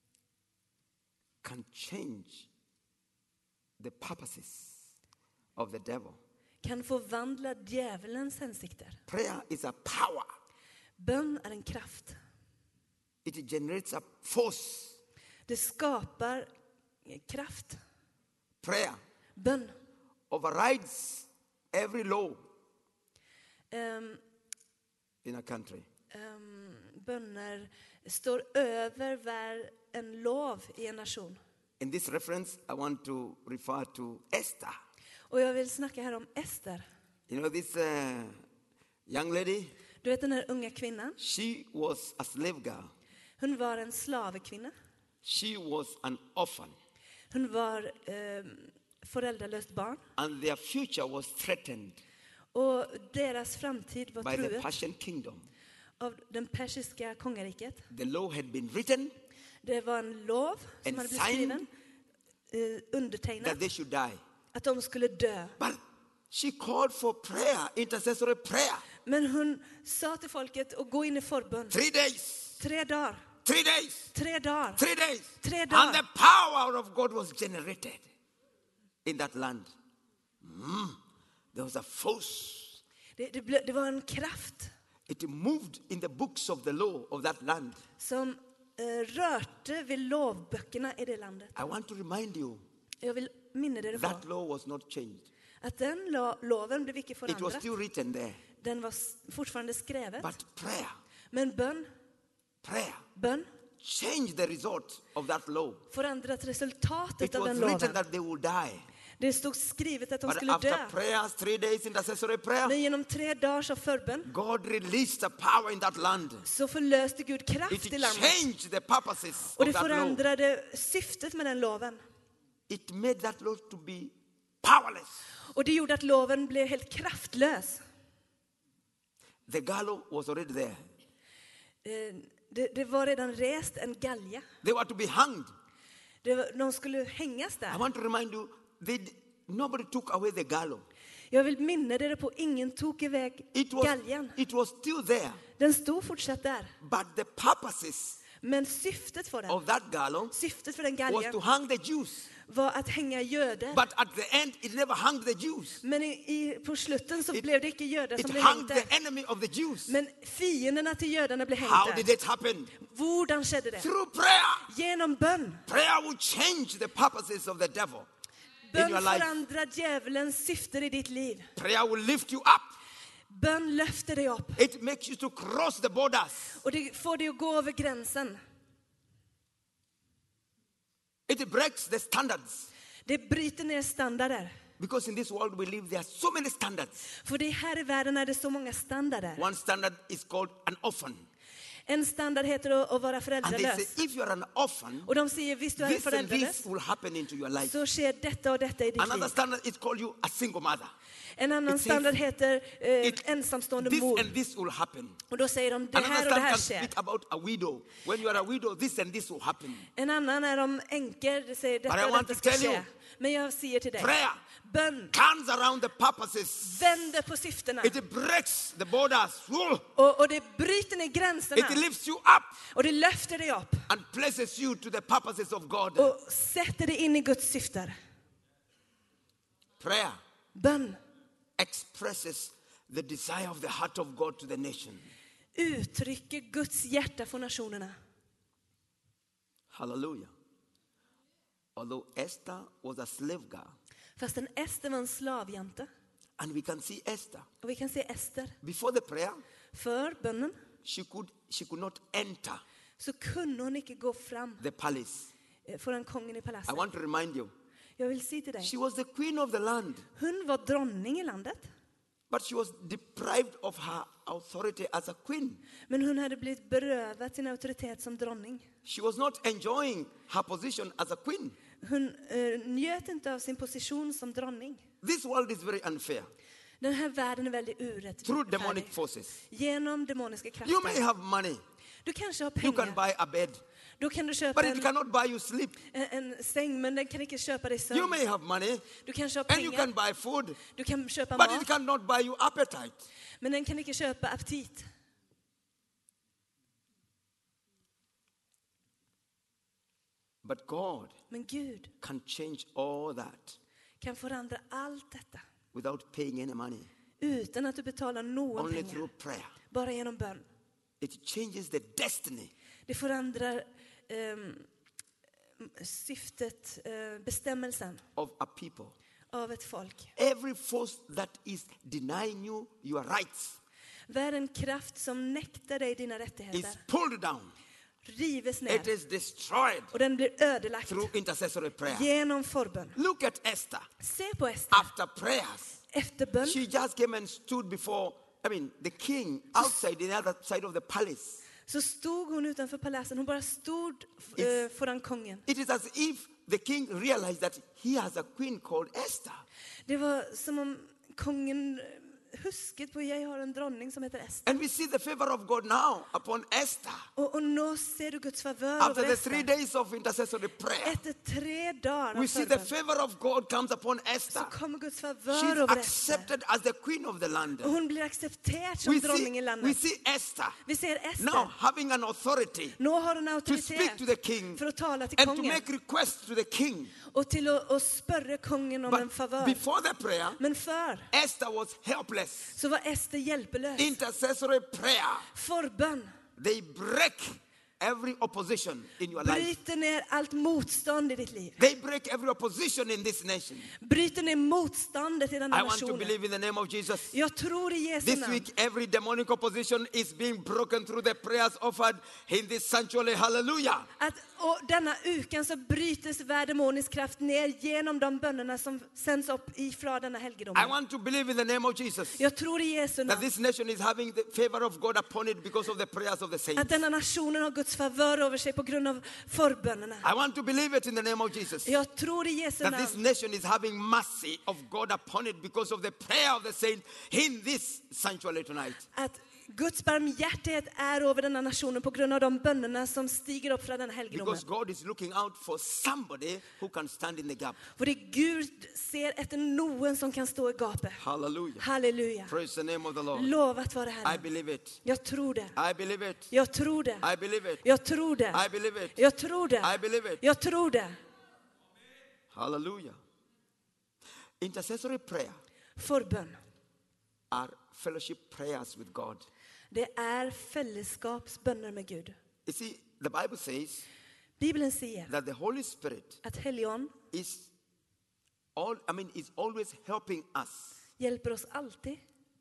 can change the purposes of the devil. kan förvandla djävulens hänsikter. Prayer is a power. Bön är en kraft. It generates a force. Det skapar kraft. Prayer Bön overrides every law um, in a country. um, böner står över var en lov i en nation. In this reference, I want to refer to Esther. Och jag vill snacka här om Ester. You know, this uh, young lady, Du vet den här unga kvinnan? she was a slave girl. Hon var en slavekvinna. She was an orphan. Hon var um, föräldralöst barn. And their future was threatened Och deras framtid var by the truet Persian kingdom. av den persiska kungariket. The law had been written Det var en lov som And hade blivit skriven, eh, that undertecknad, they should die. att de skulle dö. But she called for prayer, intercessory prayer. Men hon sa till folket att gå in i förbön. Three days, Tre dagar, Three days. Tre dagar. Three days. Tre And dagar. the power of God was generated in that land. Mm. There was a force. Det, det, ble- det var en kraft It moved in the books of the law of that land. som eh, rörte vid lovböckerna i det landet. I want to remind you, Jag vill minna er that på law was not changed. att den lo- loven blev icke It was förändrad. still written there. Den var s- fortfarande skrevet. But prayer, Men bön, prayer, bön changed the result of that law. förändrat resultatet It av was den written loven. that they would die. Det stod skrivet att de But skulle after dö. prayers, three days intercessory prayer, Men genom tre dagars av förbön God released the power in that land. så förlöste Gud It kraft i landet. changed the purposes Och of det that law. förändrade syftet med den loven. It made that law to be powerless. Och det gjorde att loven blev helt kraftlös. The gallows was already there. Eh, Det, det var redan rest en galja. They were to be hanged. Det var, de skulle hängas I där. want to remind you, they, nobody took away the gallows. Jag vill minna er på ingen tog iväg It was, galjan. it was still there. Den stod fortsatt där. But the purposes Men syftet för den, of that gallows syftet för den was to galjan hang the Jews. var att hänga göder. But at the end, it never hung the Jews. Men i, i, på slutten så It- blev det icke gödar It som blev hung hängt the där. enemy of the Jews. Men fienderna till judarna blev How hängt did där. it happen? Hurdan skedde det? Through prayer. Genom bön. Prayer will change the purposes of the devil in your Bön life. förändrar djävulens syften i ditt liv. Prayer will lift you up. Bön lyfter dig upp. It makes you to cross the borders. Och det får dig att gå över gränsen. It breaks the standards. Det bryter ner standarder. Because in this world we live, there are so many standards. För det här i världen är det så många standarder. One standard is called an orphan. En standard heter att att vara And they föräldralös. say, if you're an orphan, Och de säger, visst du är this and föräldralös, this will happen into your life. så sker detta och detta i ditt Another liv. standard is called you a single mother. En annan It says, standard heter eh, It- ensamstående This mor. and this will happen. Och då säger de, det Another här och det standard här can sker. speak about a widow. When you are a widow, this and this will happen. En annan är om änkor, det säger But I detta och want detta to ska tell you, ske. Men jag säger till dig, Prayer bön turns around the purposes. vänder på syftena. It breaks the borders. Whoa. Och, och det bryter ner gränserna. It lifts you up Och det lyfter dig upp. and places you to the purposes of God. Och sätter dig in i Guds syfter. Prayer Bön expresses the desire of the heart of God to the nation. uttrycker Guds hjärta för nationerna. Hallelujah. Although Esther was a slave girl, Fastän Ester var en slavjante. and we can see Esther Och vi kan se Ester. before the prayer, För bönnen she could she could not enter så kunde hon inte gå fram the palace. eh, föran kungen i I palatset. want to remind you, Jag vill säga till dig. she was the queen of the land, Hon var dronning i landet. but she was deprived of her authority as a queen. Men hon hade blivit berövad sin auktoritet som dronning. She was not enjoying her position as a queen. Hon eh, njöt inte av sin position som dronning. This world is very unfair. Den här världen är väldigt Through demonic orättfärdig. forces. Genom demoniska You may krafter. have money. Du kanske har You can pengar. buy a bed, Då kan du köpa but it en, cannot buy you sleep. en, en säng, men den kan inte köpa dig You sömn. may have money, Du kanske har and you can pengar. buy food, Du kan köpa but it mat, cannot buy you appetite. men den kan inte köpa aptit. But God Men Gud can change all that kan förändra allt detta without paying any money, utan att du betalar någon only pengar. through prayer. Bara genom bön. It changes the destiny. Det förändrar ehm, syftet, eh, bestämmelsen Of a people. av ett folk. Every force that is denying you your rights Var en kraft som nektar dig dina is rättigheter. pulled down. Rives It ner. is destroyed Och den blir ödelagt through intercessory prayer. genom förbön. Look at Esther. Se på Ester. After prayers, Efter bön she just came and stood before, I mean, the king outside the other side of the palace. så stod hon utanför palatsen. Hon bara stod eh, It's- föran kungen. It is as if the king realized that he has a queen called Esther. Det var som om kungen husket på jeg har en dronning som heter Ester. And we see the favor of God now upon Esther. Og, og nå ser du Guds favør After over the three Ester. days of intercessory prayer, Etter tre dager we av see the forbønn, favor of God comes upon så Esther. kommer Guds favør She's over Ester. accepted as the queen of the land. Og hun blir akseptert som We dronning see, i we landet. see Esther Vi ser now Ester. having an authority Nå har hun to speak to the autoritet king for å tale til and to kongen. make requests to the king. Og til å, å spørre kongen om en But favør. before the prayer, Men før Esther was helpless. så var Ester hjelpeløs. Intercessory prayer, Forbønn they break every opposition in your life. bryter ned alt motstånd i ditt liv. They break every opposition in this nation. Bryter ned motståndet i denne I want to nasjonen. believe in the name of Jesus. Jag tror i Jesu This namn week, every demonic opposition is being broken through the prayers offered in this sanctuary. Hallelujah. att och denna uken så brytes hver demonisk kraft ner genom de bönerna som sänds upp ifrån denna I helgedomen. want to believe in the name of Jesus Jag tror i Jesu that namn this nation is having the favor of God upon it because of the prayers of the att saints. denna nationen har Guds favör över sig på grund av förbönerna. I want to believe it in the name of Jesus. Jag tror i Jesu That this namn nation is having mercy of God upon it because of the prayer of the saints in this sanctuary tonight. att Guds barmhärtighet är över denna nationen på grund av de bönerna som stiger upp från denna helgedomen. Because God is looking out for somebody who can stand in the gap. För det Gud ser efter någon som kan stå i gapet. Hallelujah. Halleluja. Praise the name of the Lord. Lovat vare I Herren. believe it. Jag tror det. I believe it. Jag tror det. I believe it. Jag tror det. I believe it. Jag tror det. I believe it. Jag tror det. Hallelujah. Intercessory prayer Förbön. are fellowship prayers with God. Det är fällskapsböner med Gud. You see, the Bible says Bibeln säger that the Holy Spirit att Helion is all I mean is always helping us hjälper oss alltid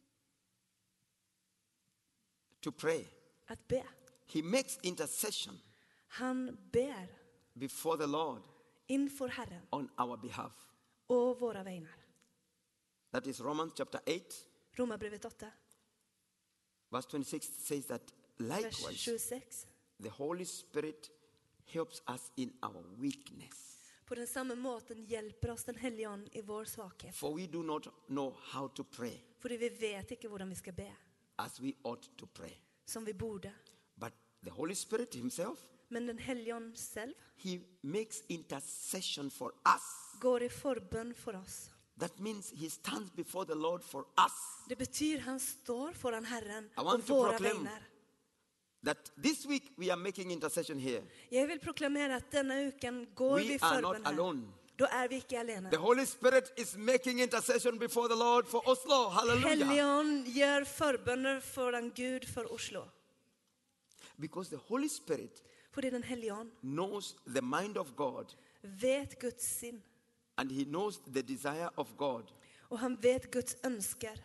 to pray. att be. He makes intercession Han ber before the Lord inför Herren on our behalf. och våra vägnar. That is Romans chapter eight, Romarbrevet åtta, verse twenty-six says that vers likewise tjugosex. the Holy Spirit helps us in our weakness. På den samma måten hjälper oss den Helion i vår svaghet. For we do not know how to pray För vi vet inte hur vi ska be, as we ought to pray. som vi borde. But the Holy Spirit himself, Men den Helion själv he makes intercession for us. går i förbön för oss. That means he stands before the Lord for us. Det betyder han står föran Herren I want och to våra proclaim vägnar. That this week we are making intercession here. Jag vill proklamera att denna uken går We vi are not förbön här. alone. Då är vi inte alena. The Holy Spirit is making intercession before the Lord for Oslo. Hallelujah. Helion gör förböner föran Gud för Oslo. Because the Holy Spirit För det är den Helion knows the mind of God vet Guds sin. and he knows the desire of God. Och han vet Guds önskar.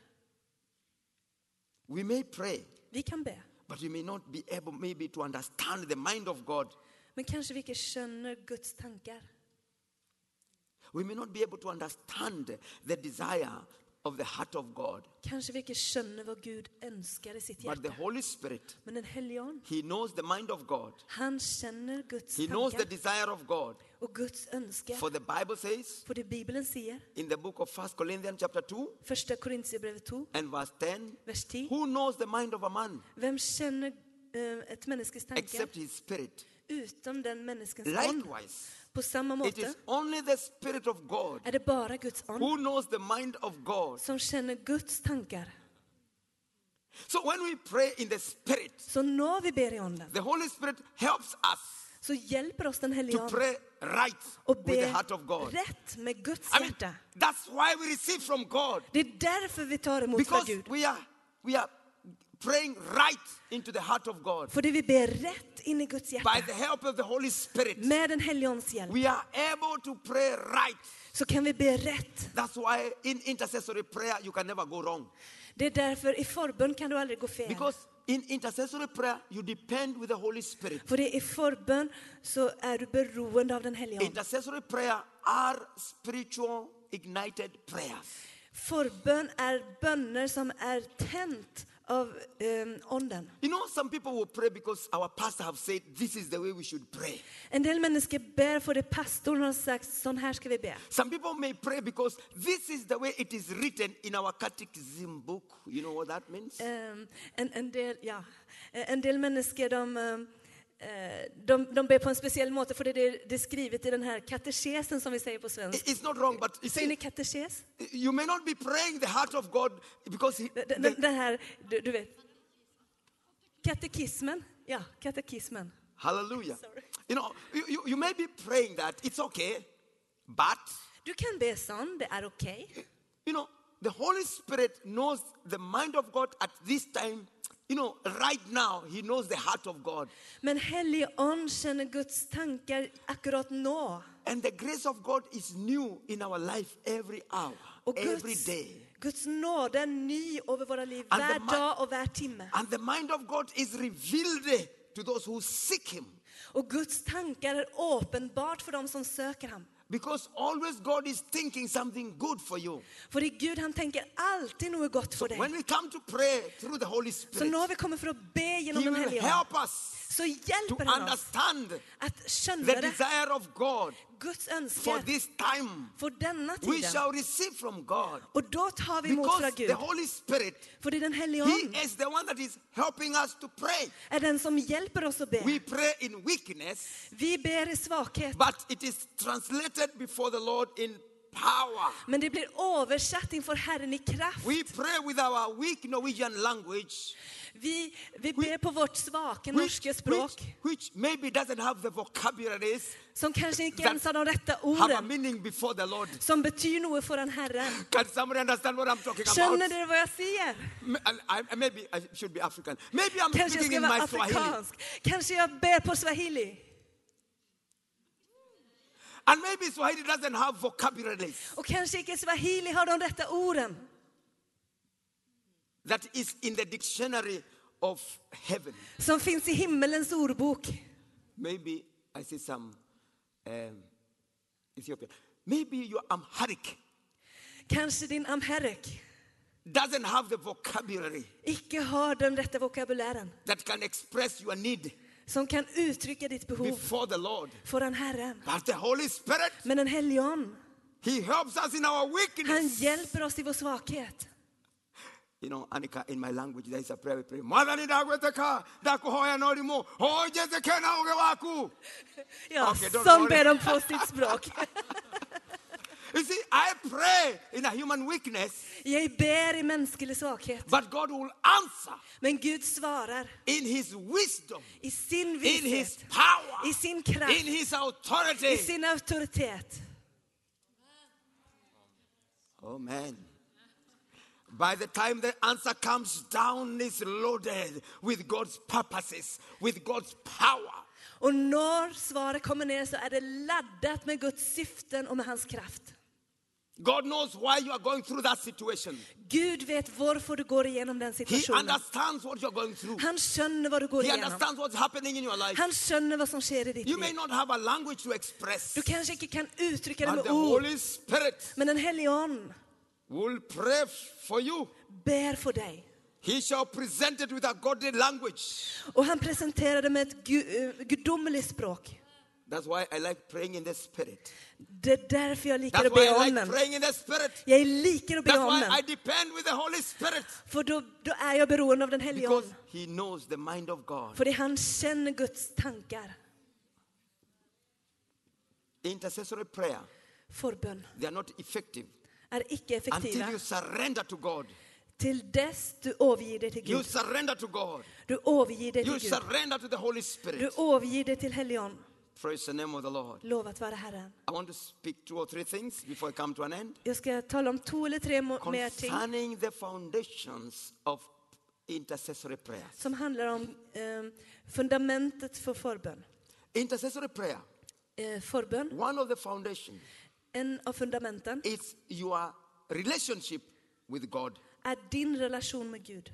We may pray, Vi kan be. but we may not be able maybe to understand the mind of God. Men kanske vi inte känner Guds tankar. We may not be able to understand the desire of the heart of God. Kanske vi inte känner vad Gud önskar i sitt But the hjärta. Holy Spirit, Men den Helion, he knows the mind of God. han känner Guds He knows the tankar desire of God. och Guds önskar. For the Bible says För det Bibeln säger, in the book of First Corinthians chapter two första Korintierbrevet två, and verse ten, vers tio. who knows the mind of a man Vem känner eh, ett människos tankar except his spirit? utom den människans ande? Likewise, På samma it is måte only the Spirit of God är det bara Guds ande who knows the mind of God. som känner Guds tankar. So when we pray in the Spirit, Så när vi ber i anden the Holy Spirit helps us så hjälper oss den to helige ande pray right och with the be heart of God. rätt med Guds I mean, hjärta. that's why we receive from God. Det är därför vi tar emot från Because Gud. we are we are praying right into the heart of God. För det vi ber rätt in i Guds By hjärta. the help of the Holy Spirit, Med den helige andes hjälp we are able to pray right. så kan vi be rätt. That's why in intercessory prayer you can never go wrong. Det är därför i förbön kan du aldrig gå fel. Because in intercessory prayer you depend with the Holy Spirit. För det i förbön så är du beroende av den helige ande. Intercessory prayer are spiritual ignited prayers. Förbön är böner som är tänt av eh, onden. You know, some people will pray because our pastor have said this is the way we should pray. En del människor ber för det pastorn har sagt, sån här ska vi be. Some people may pray because this is the way it is written in our catechism book. You know what that means? Um, en, en, del, ja. en del människor de, um, de, de ber på en speciell måte för det är, det är skrivet i den här katekesen som vi säger på svenska. It's not wrong, but you Säger ni see, katekes? you may not be praying the heart of God because he, Den, den, den här, du, du vet. Katekismen. Ja, katekismen. hallelujah. Sorry. You know, you, you, you may be praying that, it's okay, but, Du kan be sån, det är okej. you know, the Holy Spirit knows the mind of God at this time. You know, right now, he knows the heart of God. Men helig ande känner Guds tankar akkurat nå. And the grace of God is new in our life every hour, Och every Guds, day. Guds nåd är ny över våra liv, And the hver mi- dag och hver timme. And the mind of God is revealed to those who seek him. Och Guds tankar är uppenbart för dem som söker ham. Because always God is thinking something good for you. För i Gud han tänker alltid något gott för dig. When we come to pray through the Holy Så Spirit, när vi kommer för att be genom he den will helige help ande, us så to hjälper han oss understand att the känna det, desire of God Guds for önskan this time. för denna We tiden. shall receive from God. Och då tar vi emot från Because Gud. the Holy Spirit, För det är den helige he ande is the one that is helping us to pray. är den som hjälper oss att We be. pray in weakness, Vi ber i svaghet. but it is translated before the Lord in power. Men det blir översatt inför Herren i kraft. We pray with our weak Norwegian language, Vi, vi ber på vårt svaka which, norska språk. which, which maybe doesn't have the vocabularies, Som kanske inte that ens har de rätta have a orden. meaning before the Lord. Som betyder något för den Herren. Can somebody understand what I'm talking Känner about? du vad jag säger? M- I, I, maybe I should be African. Maybe I'm Kanske jag speaking ska in vara my Swahili. afrikansk. Kanske jag ber på swahili. And maybe Swahili doesn't have vocabularies Och kanske inte swahili har de rätta orden. that is in the dictionary of heaven. Som finns i himmelens ordbok. Maybe I see some um, Ethiopian. Maybe your Amharic Kanske din amherek doesn't have the vocabulary icke har den rätta vokabulären. that can express your need Som kan uttrycka ditt behov before the Lord. för den Herren. But the Holy Spirit, Men den helige ande, he helps us in our han weakness. hjälper oss i vår svaghet. You know, Anika, in my language, there is a prayer we pray. Mwadhani dagweteka, dakuhoya norimo, hojezekena ugewaku. Ja, Okej, då som går det. ber de på sitt språk. You see, I pray in a human weakness, Jag ber i mänsklig svaghet. but God will answer Men Gud svarar in his wisdom, i sin in his vishet, power, i sin kraft, in his i authority. sin auktoritet. Oh man. By the time the answer comes down, it's loaded with God's purposes, with God's power. Och när svaret kommer ner så är det laddat med Guds syften och med hans kraft. God knows why you are going through that situation. Gud vet varför du går igenom den He situationen. understands what you're going through. Han känner vad du går He igenom. understands what's happening in your life. Han känner vad som sker i ditt You may liv. not have a language to express, Du kanske inte kan uttrycka det but med the ord. Holy Spirit Men den helige ande will pray for you. ber för dig. He shall present it with a godly language. Och han presenterar det med ett gu- eh, gudomligt språk. That's why I like praying in the Spirit. Det är därför jag liker That's att be why I om like den. praying in the Spirit. Jag liker att be That's om why I den. depend with the Holy Spirit. För då, då är jag beroende av den helige Because ande. he knows the mind of God. För det han känner Guds tankar. Intercessory prayer, Förbön they are not effective är icke until effektiva you surrender to God. till dess du överger dig till You Gud. surrender to God. Du överger dig You till Gud. surrender to the Holy Du Spirit. överger dig till helige ande. Praise the name of the Lord. Lovat vara Herren. I want to speak two or three things before I come to an end. Jag ska tala om två eller tre mo- mer ting Concerning the foundations of intercessory prayers. som handlar om eh, fundamentet för förbön. Intercessory prayer, Eh, förbön, one of the foundations en av fundamenten, is your relationship with God. är din relation med Gud.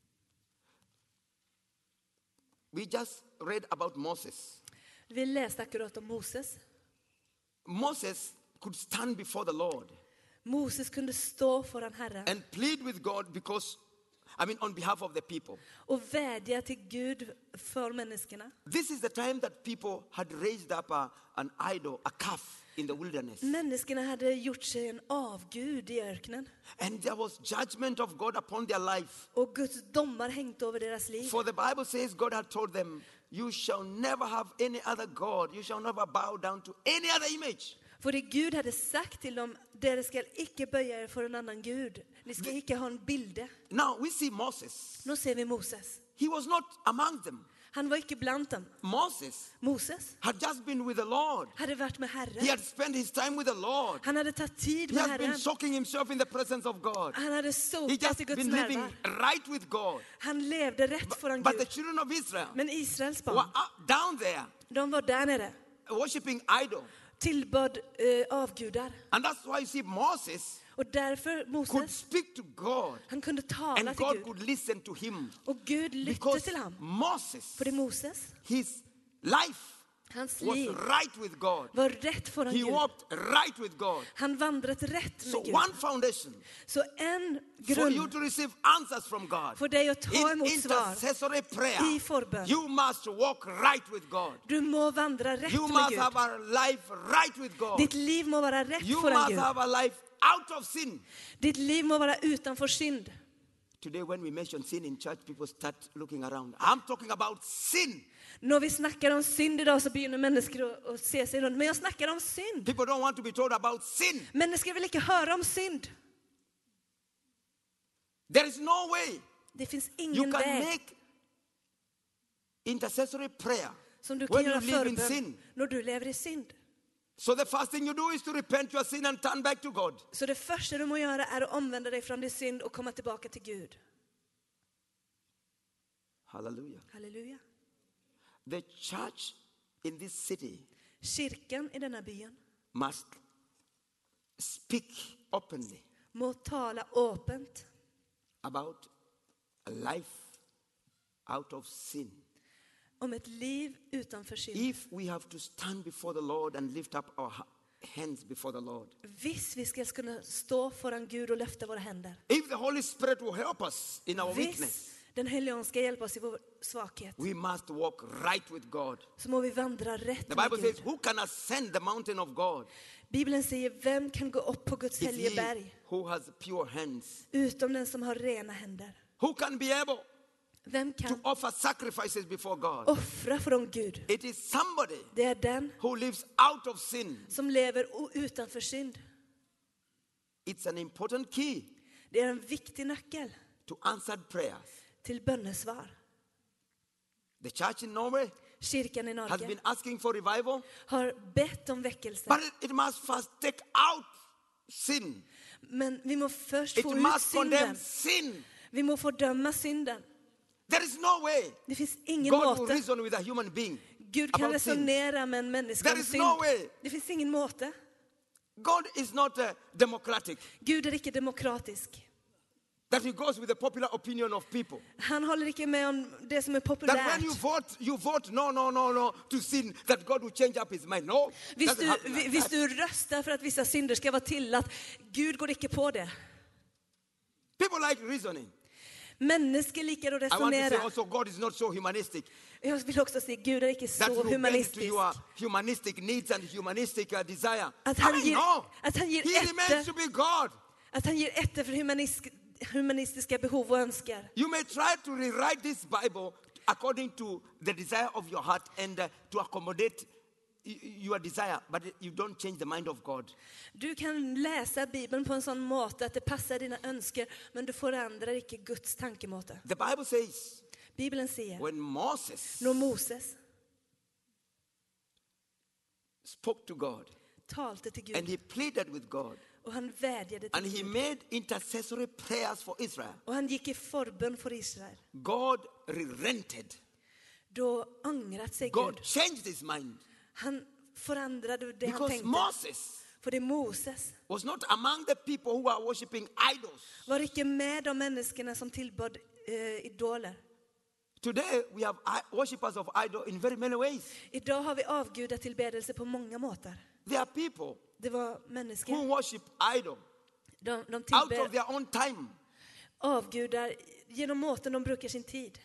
We just read about Moses. Vi läste akkurat om Moses. Moses could stand before the Lord Moses kunde stå föran Herren and plead with God because I mean on behalf of the people. och vädja till Gud för människorna. This is the time that people had raised up a, an idol, a calf in the wilderness. Människorna hade gjort sig en avgud i öknen. And there was judgment of God upon their life. Och Guds domar hängt över deras liv. For the Bible says God had told them, you shall never have any other God. You shall never bow down to any other image. För det Gud hade sagt till dem, dere ska icke böja er för en annan Gud. Ni ska icke ha en bilde. Now we see Moses. Nu ser vi Moses. He was not among them. Han var icke bland dem. Moses Moses had just been with the Lord. hade varit med He Herren. had spent his time with the Lord. Han hade tagit tid He med had been Herren. soaking himself in the presence of God. Han hade He sokat just i Guds been living närvaro. right with God. Han levde rätt föran But the Gud. children of Israel Men Israels were barn, up, down there de var där nere. worshiping idol. Tillbad eh, avgudar. And that's why you see Moses Och därför could Moses, speak to God han kunde tala and till God Gud. could listen to him. Och Gud lyssnade Because till honom. Moses, För det Moses, his life hans was liv right with God. var rätt föran He Gud. walked right with God. Han vandrat rätt So med Gud. one foundation Så en for you grund to receive answers from God. för dig att ta In emot svar intercessory prayer, i förbön. you must walk right with God. Du må vandra rätt You med must Gud. have a life right with God. Ditt liv må vara rätt You föran must Gud. have a life out of sin. Ditt liv må vara utanför synd. Today when we mention sin in church, people start looking around. I'm talking about sin. När vi snackar om synd idag så begynner människor att- att se sig runt. Men jag snackar om synd. People don't want to be told about sin. Människor vill inte höra om synd. There is no way Det finns you ingen can väg make intercessory prayer som du kan when you göra live in förbön sin. när du lever i synd. So the first thing you do is to repent your sin and turn back to God. Så det första du må göra är att omvända dig från din synd och komma tillbaka till Gud. Hallelujah. Halleluja. The church in this city Kyrkan i denna byn must speak openly må tala öppet about a life out of sin. om ett liv utanför synd. If we have to stand before the Lord and lift up our ha- hands before the Lord, Visst vi ska kunna stå föran Gud och lyfta våra händer. if the Holy Spirit will help us in our weakness, Visst den helige Ande ska hjälpa oss i vår svaghet. we must walk right with God. Så må vi vandra rätt The med Bible says, Gud. who can ascend the mountain of God? Bibeln säger, vem kan gå upp på Guds It's helige he berg? who has pure hands. Utom den som har rena händer. Who can be able Vem to kan offer sacrifices before God? offra från Gud? It is somebody Det är den who lives out of sin. som lever o- utanför synd. It's an important key Det är en viktig nyckel to answered prayers. till bönesvar. The church in Norway Kyrkan i has Norge been asking for revival, har bett om väckelse. but it, it must first take out sin. Men vi må först It få ut must condemn synden. sin. Vi må fördöma synden. There is no way Det finns ingen God will måte. reason with a human being Gud kan about sin. resonera med en människa There om is synd. no way. Det finns ingen måte. God is not uh, democratic, Gud är icke demokratisk. that he goes with the popular opinion of people. Han håller inte med om det som är That when populärt. you vote, you vote no, no, no, no to sin, that God will change up his mind. No, Visst doesn't du, happen like visst that. du röstar för att vissa synder ska vara till, att Gud går inte på det. People like reasoning. Människor likar att I want to say resonera. also God is not so humanistic Jag vill också säga Gud är inte that så you bend to humanistisk. your humanistic needs and humanistic uh, desire. Att I han mean, ger, no, att han ger he remains efter, to be God. att han ger efter för humanisk, humanistiska behov och önskar. You may try to rewrite this Bible according to the desire of your heart and uh, to accommodate y- your desire, but you don't change the mind of God. Du kan läsa Bibeln på en sån måte att det passar dina önskor, men du förändrar inte Guds tankemåte. The Bible says Bibeln säger, when Moses när Moses spoke to God talte till and Gud he pleaded with God och han vädjade and till he Gud made intercessory prayers for Israel, och han gick i förbön för Israel. God relented. Då ångrat sig God Gud. changed his mind Han förändrade det han because tänkte. Moses För det Moses was not among the people who are worshiping idols. var inte med de människorna som tillbad eh, idoler. Today we have i- worshippers of idol in very many ways. Idag har vi avgudatillbedelse på många måter. There are people Det var who människor. worship idol De, de out of tillber their own time. avgudar genom måten de brukar sin tid.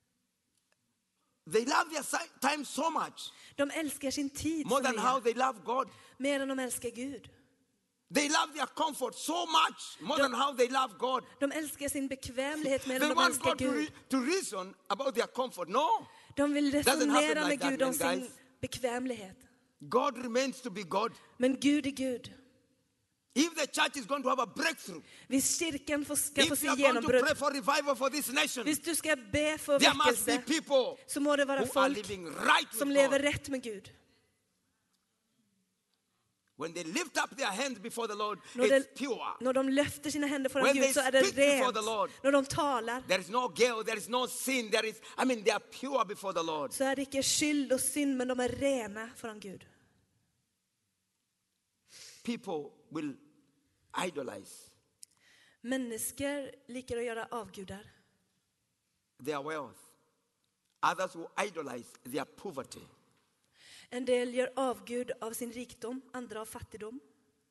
They love their si- time so much, De älskar sin tid more så than how mer, they love God. mer än de älskar Gud. They love their comfort so much, more than how they love God. De älskar sin bekvämlighet mer They än de want älskar God to, re- Gud. to reason about their comfort. No. De vill happen resonera like med that, Gud om man, sin guys. bekvämlighet. God remains to be God. Men Gud är Gud. If the church is going to have a breakthrough, Hvis kyrkan får, ska få if se you are going to pray genombrott, for revival for this nation, hvis du ska be för there must be väckelse, people så må det vara who are folk living right som with lever God. rätt med Gud. When they lift up their hands before the Lord, När it's de, pure. när de lyfter sina händer föran When Gud they så är det speak before the rent. Lord, När de talar There is no guilt, there is no sin, there is, I mean, they are pure before the Lord. så är det inte skyld och synd, men de är rena föran Gud. People will idolize Människor likar att göra avgudar. their wealth. Others will idolize their poverty. En del gör avgud av sin rikdom, andra av fattigdom.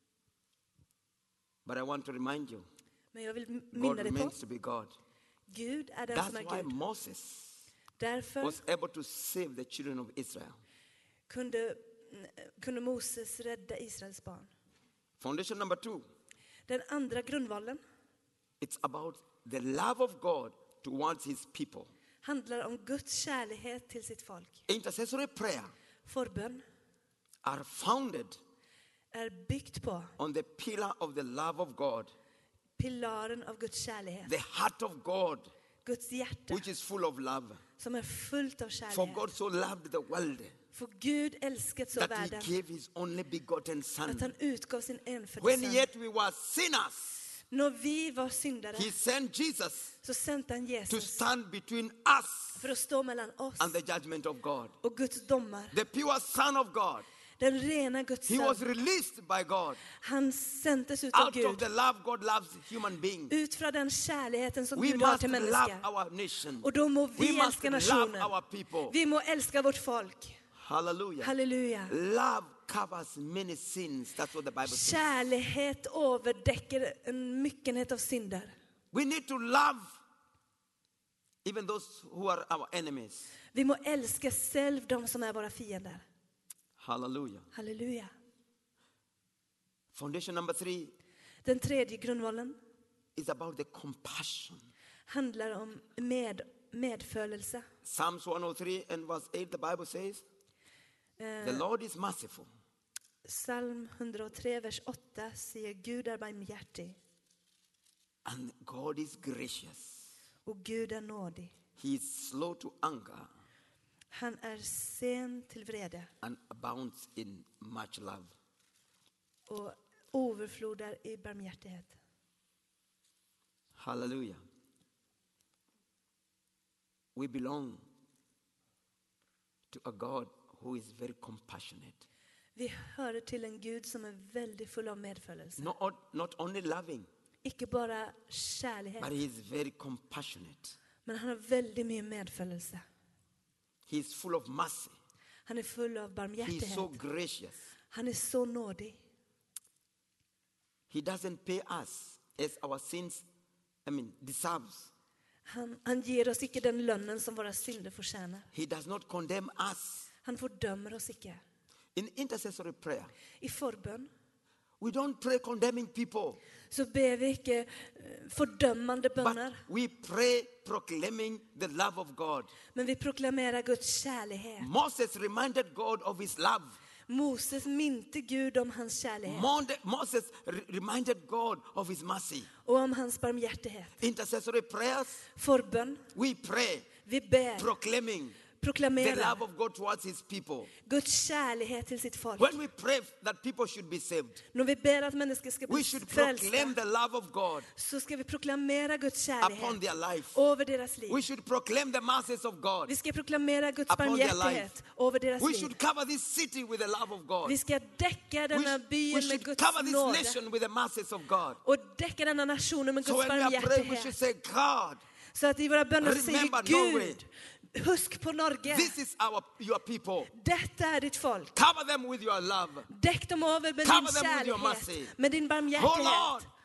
But I want to remind you, Men jag vill God minna dig på, remains to be God. Gud är den That's som är why Gud. Moses Därför was able to save the children of Israel. kunde, kunde Moses rädda Israels barn. Foundation number two, Den andra grundvalen it's about the love of God towards his people. handlar om Guds kärlek till sitt folk. Intercessory prayer Förbön are founded är byggt på on the pillar of the love of God, pilaren av Guds kärlek. the heart of God, Guds hjärta which is full of love. som är fullt av For kärlek. God so loved the world För Gud älskat så that världen he gave his only begotten att son. han utgav sin enfödde When son. yet we were sinners, När vi var syndare he sent Jesus så sände han to Jesus stand between us för att stå mellan oss and the judgment of God. och Guds domar. The pure Son of God. Den rena Guds He was son. released by God Han sändes ut av out of Gud. the love God loves human beings. Ut från den kärleken som We Gud har must till love människor. our nation. Och då må We vi must älska love nationen. our people. Vi må älska vårt folk. Hallelujah. Halleluja. Love covers many sins. That's what the Bible says. Kärlighet överdäcker en myckenhet av synder. We need to love even those who are our enemies. Vi må älska själv de som är våra fiender. Hallelujah. Halleluja. Foundation number three Den tredje grundvalen is about the compassion. handlar om med, medfölelse. Psalms one oh three and verse eight, the Bible says, the Lord is merciful Psalm hundratre, vers åtta säger Gud är barmhärtig and God is gracious. och Gud är nådig. He is slow to anger Han är sen till vrede and abounds in much love. och överflodar i barmhärtighet. Hallelujah. We belong to a God who is very compassionate. Vi hör till en Gud som är väldigt full av medföljelse. Not, not only loving, Icke bara but kärlek, he is very compassionate. men han har väldigt mycket medföljelse. He is full of mercy. Han är full av He is barmhärtighet. so gracious. Han är så nådig. He doesn't pay us as our sins, I mean, deserves. Han, han ger oss icke den lönnen som våra synder förtjänar. He does not condemn us. Han fördömer oss icke. In intercessory prayer, I förbön we don't pray condemning people, så ber vi icke eh, fördömande but böner. we pray proclaiming the love of God. Men vi proklamerar Guds kärlek. Moses reminded God of his love. Moses minte Gud om hans kärlek Monde- Moses re- reminded God of his mercy. och om hans barmhärtighet. Intercessory prayers, Förbön, we pray vi ber, proclaiming the proklamerar love of God towards his people. Guds kärlek till sitt folk. When we pray that people should be saved, När vi ber att människor ska we bli should proclaim frälsta the love of God så ska vi proklamera Guds upon kärlek their life. över deras liv. We should proclaim the mercies of God. Vi ska proklamera Guds upon their barmhärtighet över deras We liv. should cover this city with the love of God. Vi ska täcka We, denna sh- we byn med should Guds cover this nåd nation with the mercies of God. och täcka denna nationen med So Guds when we are praying, we should barmhärtighet. say, God, Så att i våra böner säger remember vi Norway. Gud, husk på Norge. this is our your people. Detta är ditt folk. Cover them with your love. Däck dem över med Cover din them with your mercy. kärlek, med din Oh barmhärtighet. Lord,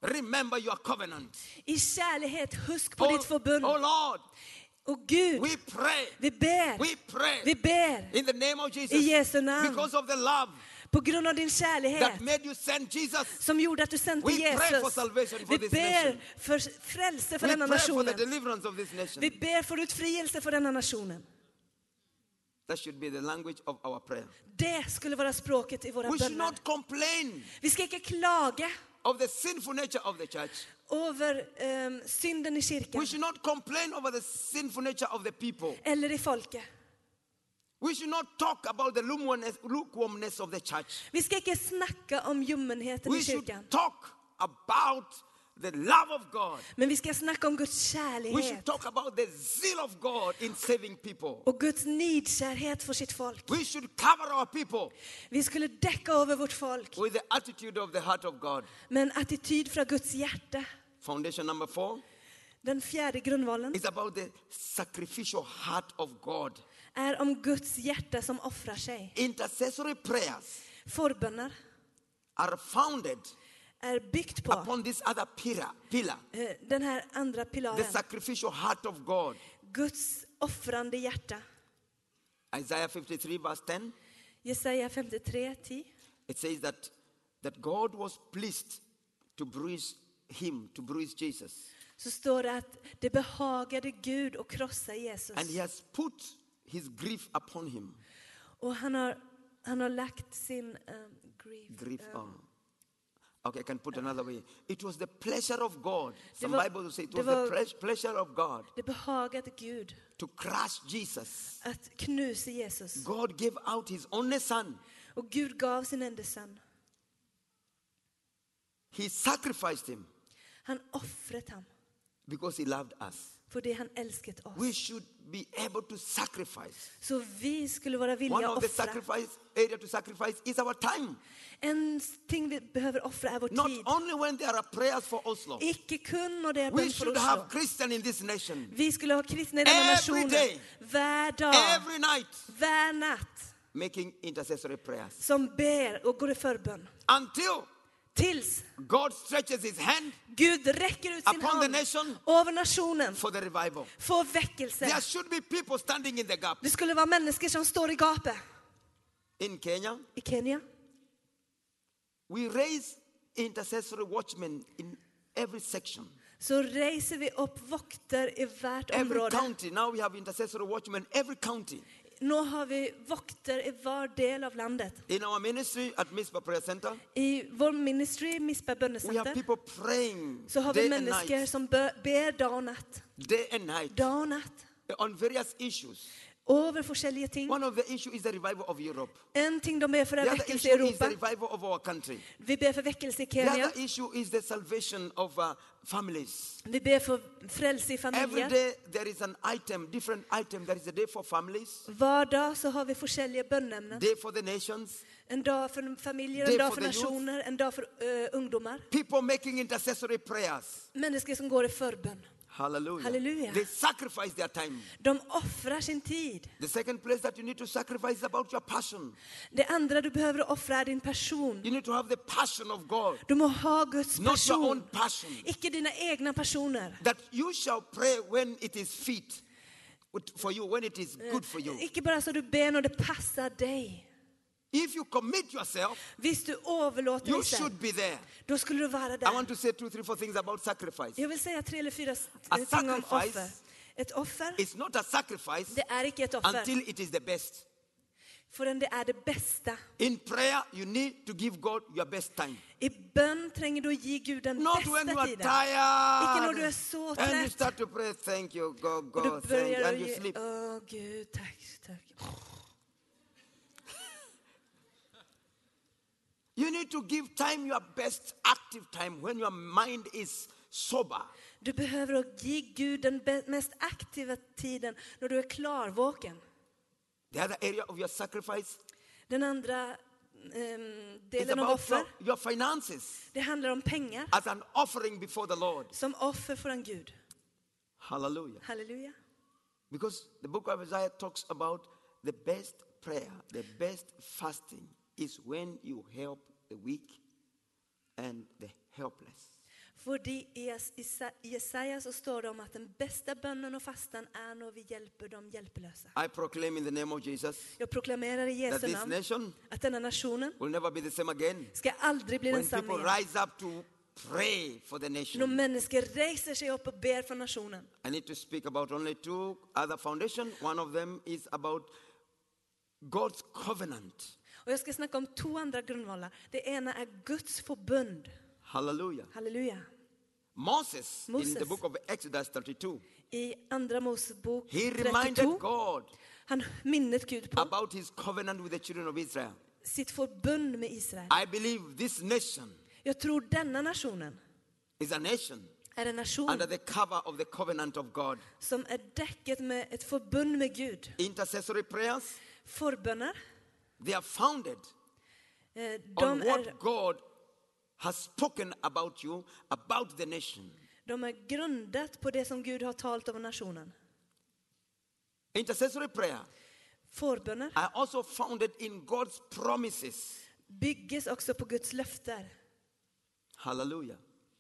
remember your covenant. I kärlighet, husk på Oh, ditt förbund. oh Lord, Och Gud, we pray. vi ber, We pray vi ber in the name of Jesus i Jesu namn. because of the love På grund av din that kärlighet made you send Jesus. som gjorde att du sände We pray for Jesus. salvation for Vi this ber nation. för frälse för We denna pray for the nationen. deliverance of this nation. Vi ber för utfrielse för denna nationen. That should be the language of our prayer. Det skulle vara språket i våra We should böner. not complain Vi ska inte klaga of the sinful nature of the church. över um, synden i kyrkan We should not complain over the sinful nature of the people. eller i folket. We should not talk about the lukewarmness, lukewarmness of the church. Vi ska inte snacka om ljummenheten We i should kyrkan. talk about the love of God. Men vi ska snacka om Guds We should kärlighet talk about the zeal of God in saving people. och Guds nidkärhet för sitt folk. We should cover our people Vi skulle täcka över vårt folk with the attitude of the heart of God. med en attityd från Guds hjärta. Foundation number four Den fjärde grundvalen is about the sacrificial heart of God. är om Guds hjärta som offrar sig. Intercessory prayers Förböner are founded är byggt på upon this other pillar, pillar, eh, den här andra the pilaren. sacrificial heart of God. Guds offrande hjärta. Isaiah fifty-three verse ten, Jesaja femtiotre tio. it says that, that God was pleased to bruise him, to bruise Jesus. Så står det att det behagade Gud att krossa Jesus. And he has put his grief upon him. Och han har, han har lagt sin um, grief. Grief. um, Oh. Okay, I can put another way. It was the pleasure of God. Some var- Bible will say it det was var- the pres- pleasure of God Det behagade Gud to crush Jesus. att knusa Jesus. God gave out his only son. Och Gud gav sin enda son. He sacrificed him Han offret ham because he loved us. för det han älskat oss. We should be able to sacrifice. Så vi skulle vara One villiga att of the offra. sacrifice area to sacrifice is our time. En ting vi behöver offra är vår Not tid. only when there are prayers for Oslo. Icke kun när det är We bön för should have Oslo. Christian in this nation. Vi skulle ha kristna i denna Every nationen. day. Var dag, Every night var natt. making intercessory prayers. Som ber och går i förbön. Until Tills God stretches his hand Gud räcker ut sin upon the hand nation över nationen. for the revival. För väckelse. There should be people standing in the gap. Det skulle vara människor som står i gapet. In Kenya, I Kenya. we raise intercessory watchmen in every section. Så reser vi upp vakter i vart Every område. county. Now we have intercessory watchmen every county. Nu har vi vakter i var del av landet. In our ministry at Mispa Prayer Center, I vår ministry, Mispa we have bönecenter, people praying så har vi day and människor night, som bö- ber dag och natt. day and night Dag och natt. on various issues. Över forskjellige ting. One of the issues is the revival of Europe. En ting de ber för The är other väckelse issue i is the Europa. revival of our country. Vi ber för väckelse i The Kenya. other issue is the salvation of uh, families. Vi ber för frälse i Every familjer. day there is an item, different item. There is a day for families, Var dag så har vi forskjellige bönämnen. day for the nations, En dag för familjer, Day en dag for för the youth. nationer, en dag för uh, ungdomar. people making intercessory prayers. Människor som går i förbön. Hallelujah. Hallelujah. They sacrifice their time. De offrar sin tid. The second place that you need to sacrifice is about your passion. Det andra du behöver offra är din person. You need to have the passion of God, Du må ha Guds not your own person. passion. Icke dina egna personer. That you shall pray when it is fit for you, when it is good for you. Icke bara så du ber när det passar dig. If you commit yourself, Visst du överlåter you dig själv, should be there. då skulle du vara I där. want to say two, three, four things about sacrifice. Jag vill säga tre eller fyra A ting om sacrifice offer. Ett offer, It's not a sacrifice det är icke ett offer until it is the best. förrän det är det bästa. In prayer, you need to give God your best time. I bön tränger du att ge Gud den Not when you bästa are tiden. Icke när du är tired så and you trött. start to pray, thank you, God, Och du God, thank börjar you, att and you ge, sleep. åh Gud, tack, tack. You need to give time your best active time when your mind is sober. Du behöver att ge Gud den be- mest aktiva tiden när du är klarvaken. The other area of your sacrifice Den andra ehm, is delen av about offer, your, your finances det handlar om pengar as an offering before the Lord. som offer för en Gud. Hallelujah. Halleluja. Because the book of Isaiah talks about the best prayer, the best fasting is when you help the weak and the helpless. För i Jes- i Jesaja så står det om att den bästa bönnen och fastan är när vi hjälper de hjälplösa. I proclaim in the name of Jesus Jag proklamerar i that Jesu this namn nation att denna nationen will never be the same again. ska aldrig bli When densamma people igen. rise up to pray for the När nation. människor reser sig upp och ber för nationen. I need to speak about only two other foundations. One of them is about God's covenant. Och jag ska snacka om två andra grundvalar. Det ena är Guds förbund. Hallelujah. Halleluja. Moses, in Moses. the book of Exodus thirty-two, I andra Mosebok he reminded trettiotvå, God han minnet Gud på about his covenant with the children of Israel. sitt förbund med Israel. I believe this nation Jag tror denna nationen is a nation är en nation under the cover of the covenant of God. som är däcket med ett förbund med Gud. Intercessory prayers, Förböner, they are founded eh, on de what är, God has spoken about you, about the nation. de är grundat på det som Gud har talat om nationen. Intercessory prayer Förböner are also founded in God's promises. bygges också på Guds löfter. Hallelujah.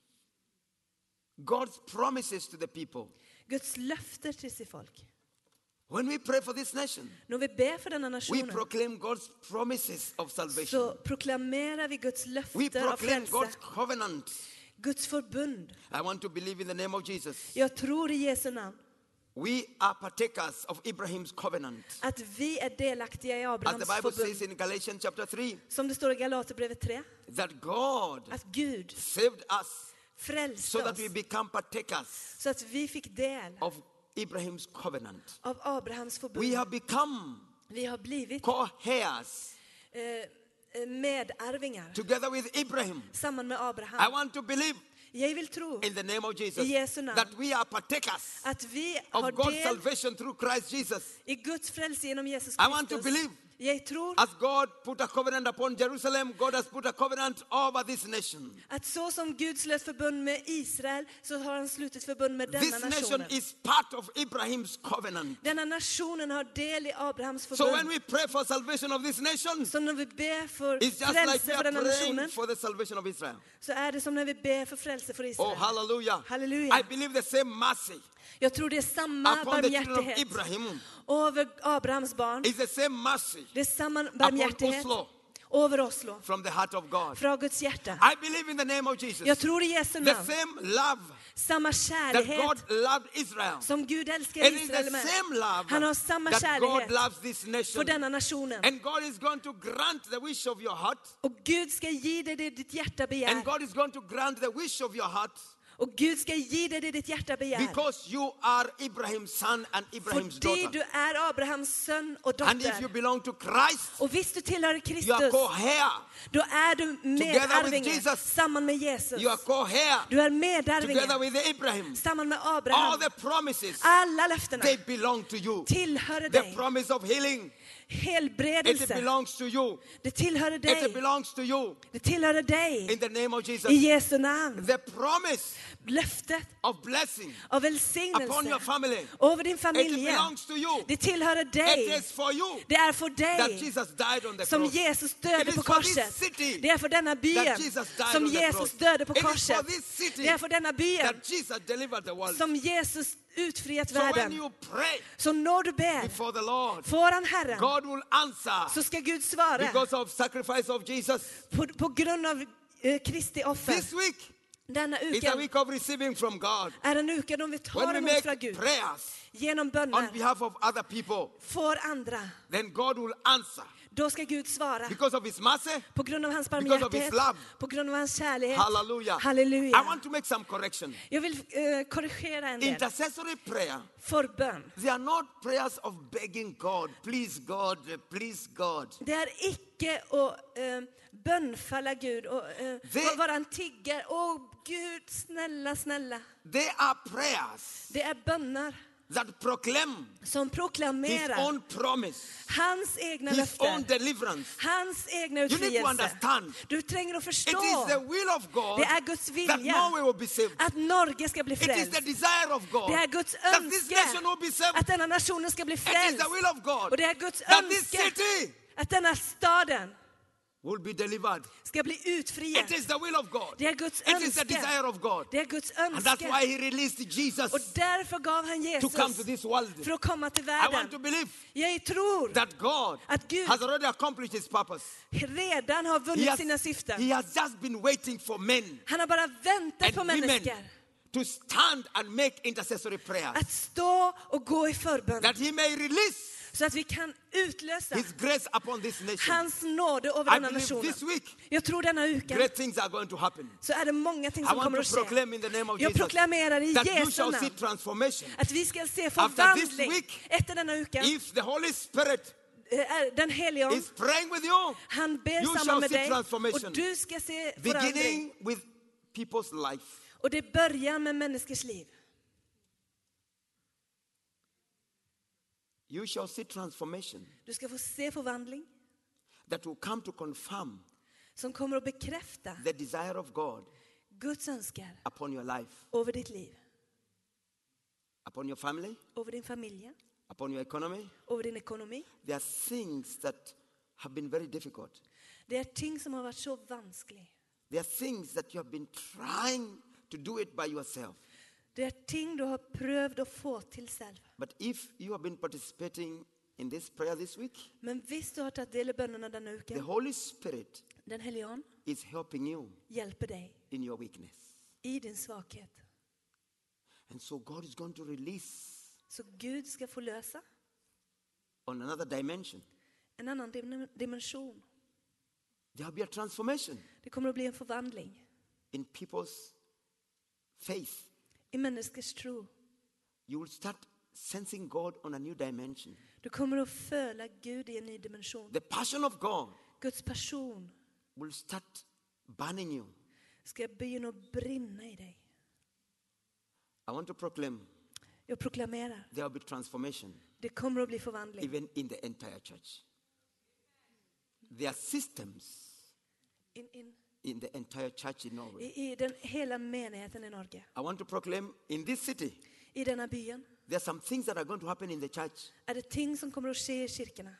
God's promises to the people. Guds löfter till sitt folk. When we pray for this nation, När vi ber för denna we nationen proclaim God's promises of salvation. så proklamerar vi Guds We löfter av proclaim frälse. God's covenant. Guds förbund. I want to believe in the name of Jesus. Jag tror i Jesu namn We are partakers of Abraham's covenant. att vi är delaktiga i As Abrahams the Bible says förbund. in Galatians chapter three, Som det står i Galaterbrevet tre. that God Att Gud saved us frälste so that oss we become partakers så att vi fick del of Abraham's covenant. av Abrahams We förbund. have become Vi har blivit co-heirs eh, eh, medarvingar together with Abraham. samman med I Abraham. want to believe Jag vill tro in the name of Jesus I Jesu namn. that we are partakers att vi of har God's del salvation through Christ Jesus. i Guds frälse genom Jesus I want to Kristus. believe. Jag tror As God put a covenant upon Jerusalem, God has put a covenant over this nation. att så som Gud slöt förbund med Israel så har han slutit förbund med denna This nation nationen. is part of Abraham's covenant. Denna nationen har del i Abrahams So when förbund. we pray for salvation of this nation, Så när vi ber för it's just like frälse we för are denna praying nationen for the salvation of Israel. så är det som när vi ber för frälse för Oh, Israel. hallelujah. Halleluja. I believe the same mercy Jag tror det är samma upon the children of barmhärtighet Abraham över Abrahams barn. is the same mercy Det är samma upon barmhärtighet Oslo över Oslo. from the heart of God. Från Guds hjärta. I believe in the name of Jesus. Jag tror i Jesu The namn. same love Samma that kärlighet God loved Israel. som Gud älskar It is Israel the med. same love Han har samma that God kärlighet loves this för nation. denna nationen. And God is going to grant the wish of your heart. Och Gud ska ge dig det ditt hjärta And begär. God is going to grant the wish of your heart Och Gud ska ge dig det ditt hjärta begär. because you are Abraham's son and Abraham's För daughter. du är Abrahams son och And if you dotter. belong to Christ, Och visst du tillhör you are Kristus, co-heir. då är du with medarvinge Jesus. samman med Jesus. You are co-heir Du är together medarvinge with Abraham. samman med All Abraham. the promises, Alla löftena they belong to you. tillhör The dig. promise of healing, it Helbredelse, belongs to you. det tillhör It dig. belongs to you. Det tillhör In dig. the name of Jesus. I Jesu namn. The promise Löftet of blessing av upon your välsignelse family, över din it familj. belongs to you. Det tillhör It dig. is for you Det är för that dig Jesus died on the som cross. Jesus It dödade is på for this korset. city Det är för denna byen that Jesus died som on the Jesus cross. dödade på It is for korset. this city Det är för denna byen that Jesus delivered the world. som Jesus utfriat So when världen. you pray Så när du ber before the Lord, föran Herren God will answer så ska Gud svara because of sacrifice of Jesus. på, på grund av eh, Kristi offer. This week Denna is a uken week of receiving from God. är en uke då vi When tar we emot från make Gud prayers genom on böner behalf of other people, för andra. then God will answer Då ska Gud svara because of His mercy. på grund av hans Because of barmhärtighet, his love. på grund av hans kärlek. Hallelujah. I Halleluja. want to make some correction. Jag vill eh, korrigera en del. Intercessory prayer, Förbön. they are not prayers of begging God, please God, please God. Det är icke att eh, bönfalla Gud och eh, Det- vara en tiggare. Åh Gud, snälla, snälla. They are prayers Det är böner that proclaim som His proklamerar own promise, hans egna His own löften, deliverance. hans egna You need to utfrielse. understand. Du tränger att It förstå. is the will of God Det är Guds that vilja Norway will be saved. att Norge ska bli It is frälst. the desire of God Det är Guds that this önske nation will be saved. att denna nationen ska bli It is frälst. the will of God Och det är Guds that this önske city att denna staden will be delivered. ska bli utfriad. It is the will of God. Det är Guds It is the önskan. desire of God. Det är Guds And that's önskan. why he released Jesus Och därför gav han to come to Jesus this world. för att komma till I want to världen. believe Jag tror that God att Gud has already accomplished his purpose. redan har He vunnit has, sina syften. he has just been waiting for men Han har bara väntat and på women människor to stand and make intercessory prayers. att stå och gå i förbön. That he may release Så att vi kan utlösa his grace upon this nation. hans nåde över I denna believe nationen. this week Jag tror denna vecka great things are going to happen. så är det många ting I som want kommer to att ske. proclaim in the name of Jag Jesus proklamerar i that you Jesu shall see namn transformation. att vi ska se After this förvandling week, efter denna vecka. If the Holy Spirit är Den helige Ande, is praying with you, han ber you samman shall med see dig transformation. och du ska se förändring. beginning with people's life. Och det börjar med människors liv. You shall see transformation Du ska få se förvandling that will come to confirm som kommer att bekräfta the desire of God Guds önskar upon your life, över ditt liv, upon your family, över din familj, upon your economy. över din ekonomi. There are things that have been very difficult. Det är ting som har varit så vanskliga. There are things that you have been trying to do it by yourself. Det är ting du har prövat att få till själv. But if you have been participating in this prayer this week, Men visst du har tagit del i bönerna denna the vecka, Holy Spirit den helige Ande is helping you hjälper dig in your weakness. i din svaghet. And so God is going to release Så Gud ska få lösa on another dimension. en annan dim- dimension. There will be a transformation Det kommer att bli en förvandling in people's faith. i människors tro. You will start sensing God on a new dimension. Du kommer att följa Gud i en ny dimension. The passion of God Guds passion will start burning you. ska börja att brinna i dig. I want to proclaim Jag proklamerar, there will be transformation det kommer att bli förvandling. even in the entire church. There are systems In, in, in the entire church in Norway. i, I den hela menigheten i Norge. I want to proclaim in this city, I denna byn there are some things that are going to happen in the church är det ting som kommer att ske i kyrkorna.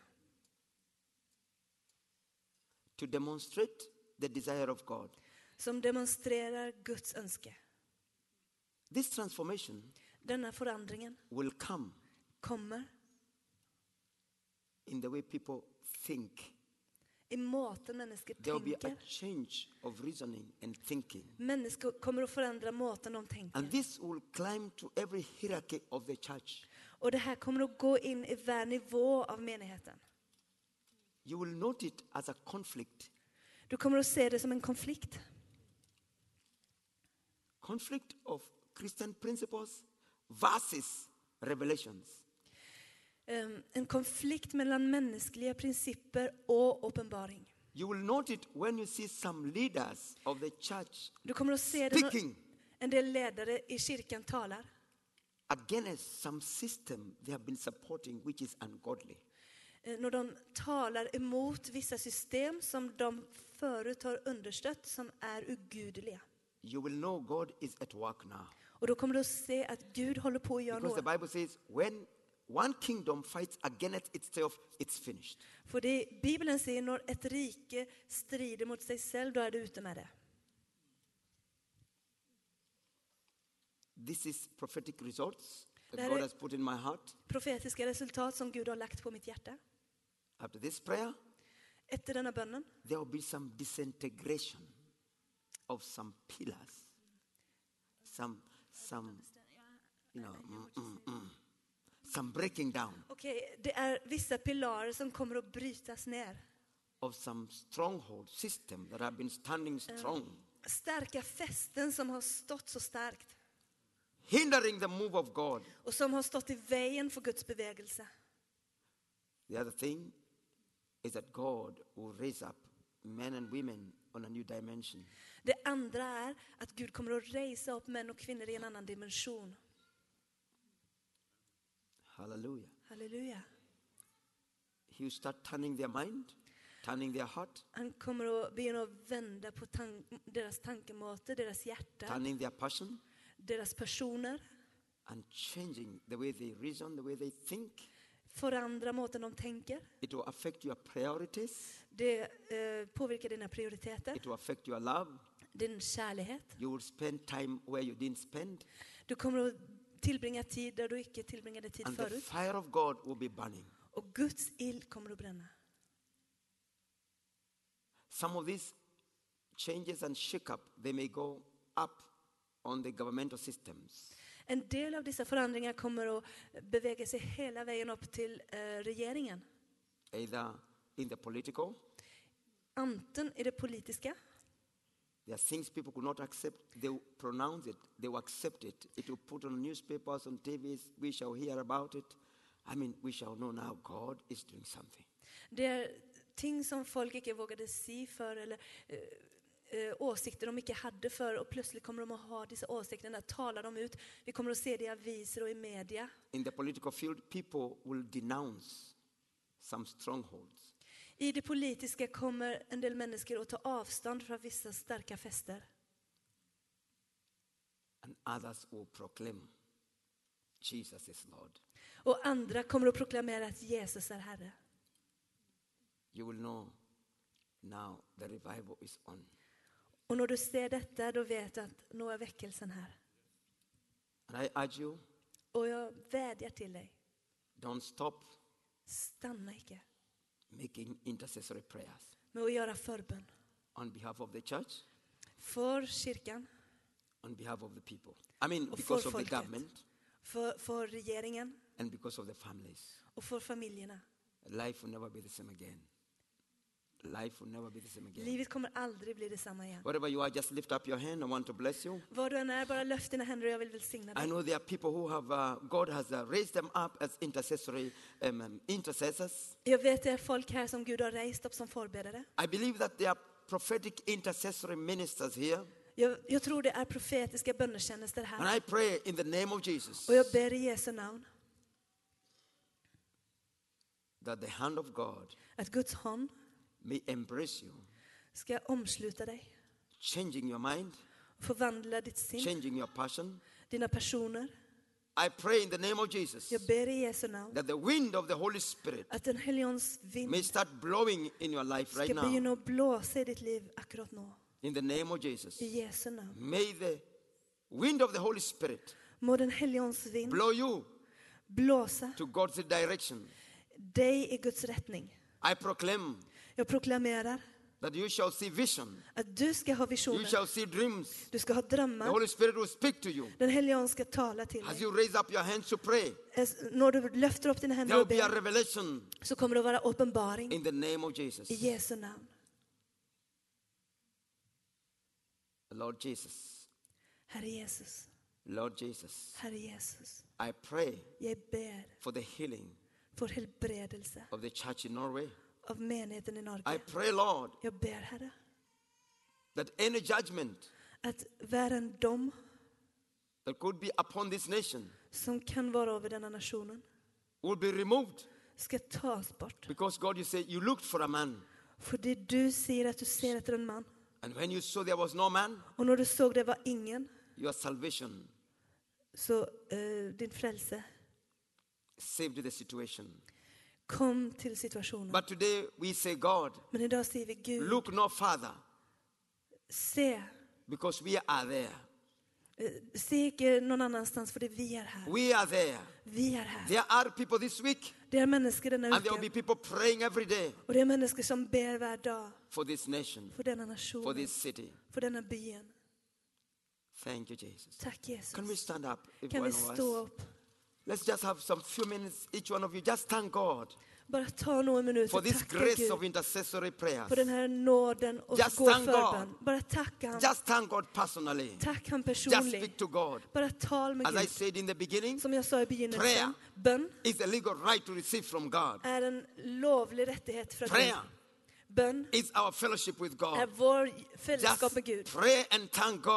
to demonstrate the desire of God. Som demonstrerar Guds önske. This transformation Denna förändringen will come kommer in the way people think. i måten människor There will be a tänker. change of reasoning and thinking. Människor kommer att förändra måten de tänker. And this will climb to every hierarchy of the church. Och det här kommer att gå in i varje nivå av menigheten. You will note it as a conflict. Du kommer att se det som en konflikt. Conflict of Christian principles versus revelations. Um, en konflikt mellan mänskliga principer och uppenbaring. You will note it when you see some leaders of the church Du kommer att se det speaking när en del ledare i kyrkan talar against some system they have been supporting which is ungodly. eh, när de talar emot vissa system som de förut har understött som är ugudliga. You will know God is at work now. Och då kommer du att se att Gud håller på att göra Because the något. Bible says when one kingdom fights against itself, it's finished. För det Bibeln säger, när ett rike strider mot sig själv, då är det ute med det. This is prophetic results that Där God är- has put in my heart. Profetiska resultat som Gud har lagt på mitt hjärta. After this prayer, Efter denna bönnen there will be some disintegration of some pillars. Some, some, you know, mm, mm, mm. some breaking down Okej, det är vissa pilarer som kommer att brytas ner. of some stronghold system that have been standing strong, Starka fästen som har stått så starkt. hindering the move of God. Och som har stått i vägen för Guds bevegelse. The other thing is that God will raise up men and women on a new dimension. Det andra är att Gud kommer att resa upp män och kvinnor i en annan dimension. Hallelujah. Halleluja. He will start turning their mind, turning their heart, Han kommer att begynna att vända på tan- deras tankemåter, deras hjärta, turning their passion, deras personer. and changing the way they reason, the way they think. förändra måten de tänker. It will affect your priorities. Det eh, påverkar dina prioriteter, It will affect your love. din kärlighet. You will spend time where you didn't spend. Du kommer att tillbringa tid där du inte tillbringade tid And the förut. fire of God will be burning. Och Guds ild kommer att bränna. Some of these changes and shake-up, they may go up on the governmental systems. En del av dessa förändringar kommer att bevega sig hela vägen upp till eh, regeringen. Either in the political, Antingen i det politiska. there are things people could not accept. They will pronounce it. They will accept it. It will put on newspapers, on T Vs. We shall hear about it. I mean, we shall know now God is doing something. Det är ting som folk inte vågade se för eller eh, eh, åsikter de inte hade för, och plötsligt kommer de att ha dessa åsikterna, talar de ut. Vi kommer att se det i aviser och i media. In the political field, people will denounce some strongholds. I det politiska kommer en del människor att ta avstånd från vissa starka fäster. And others will proclaim Jesus is Lord. Och andra kommer att proklamera att Jesus är Herre. You will know now the revival is on. Och när du ser detta, då vet du att nu är väckelsen här. And I urge you, Och jag vädjar till dig, don't stop stanna icke making intercessory prayers med att göra förbön. on behalf of the church, För kyrkan, on behalf of the people. I mean, Och because för of the folket. government för, för regeringen and because of the families. och för familjerna. Life will never be the same again. Life will never be the same again. Livet kommer aldrig bli detsamma igen. Wherever you are, just lift up your hand. I want to bless you. Var du än är, bara lyft dina händer och jag vill välsigna I dig. know there are people who have, uh, God has uh, raised them up as intercessory um, um, intercessors. Jag vet det är folk här som Gud har rejst upp som förbedare. I believe that there are prophetic intercessory ministers here. Jag, jag tror det är profetiska bönetjänster And här. I pray in the name of Jesus Och jag ber i Jesu namn that the hand of God att Guds hand may embrace you, ska omsluta dig. changing your mind, Förvandla ditt sinne, changing your passion. dina personer. I pray in the name of Jesus Jag ber i Jesu namn that the wind of the Holy Spirit att den heligons vind may start blowing in your life right ska now. begynna att blåsa i ditt liv akkurat nu. In the name of Jesus. I Jesu namn. May the wind of the Holy Spirit Må den heligons vind blow you blåsa to God's direction. dig i Guds rättning. I proclaim Jag proklamerar that you shall see vision. att du ska ha You visioner. shall see dreams. Du ska ha The drömmar. Holy Spirit will speak to you. Den helige ska tala till As dig. you raise up your hands to pray, När du lyfter upp dina there händer will och be a ber revelation så kommer det vara uppenbaring in the name of Jesus. i Jesu namn. Lord Jesus, Herre Jesus, Lord Jesus, Herre Jesus. I pray Jag ber for the healing för helbredelse of the church in Norway. av menigheten i I Norge. pray, Lord, Jag ber, Herre, that any judgment att världen dom that could be upon this nation som kan vara över denna nationen will be removed. ska tas bort. Because God, you say you looked for a man. För det du säger att du ser efter en man. And when you saw there was no man, Och när du såg det var ingen, your salvation så eh, din frälse saved the situation. kom till situationen. But today we say, God, Men idag säger vi Gud, look no further, se. because we are there. Eh, Se inte någon annanstans för det vi är här. We are there. Vi är här. There are people this week, Det är människor denna and there will vecka. be people praying every day Och det är människor som ber varje dag for this nation, för denna for nation, this city. för denna byen. Thank you, Jesus. Tack Jesus. Can we stand up? If Kan one vi of stå us? upp? Let's just have some few minutes, each one of you. Just thank God Bara ta några minuter for och this tacka grace of Gud intercessory prayers. för den här nåden och Just gå thank förbön. God. Bara tacka han. Just thank God personally. Tack han Just personligen. speak to God. Bara tal med As I Gud. said in the beginning, Som jag sa i Prayer. begynnelsen, bön it's a legal right to receive from God. är en lovlig rättighet från Prayer Gud. Bön is our fellowship with är God. vår fällskap med Gud. Just pray and thank God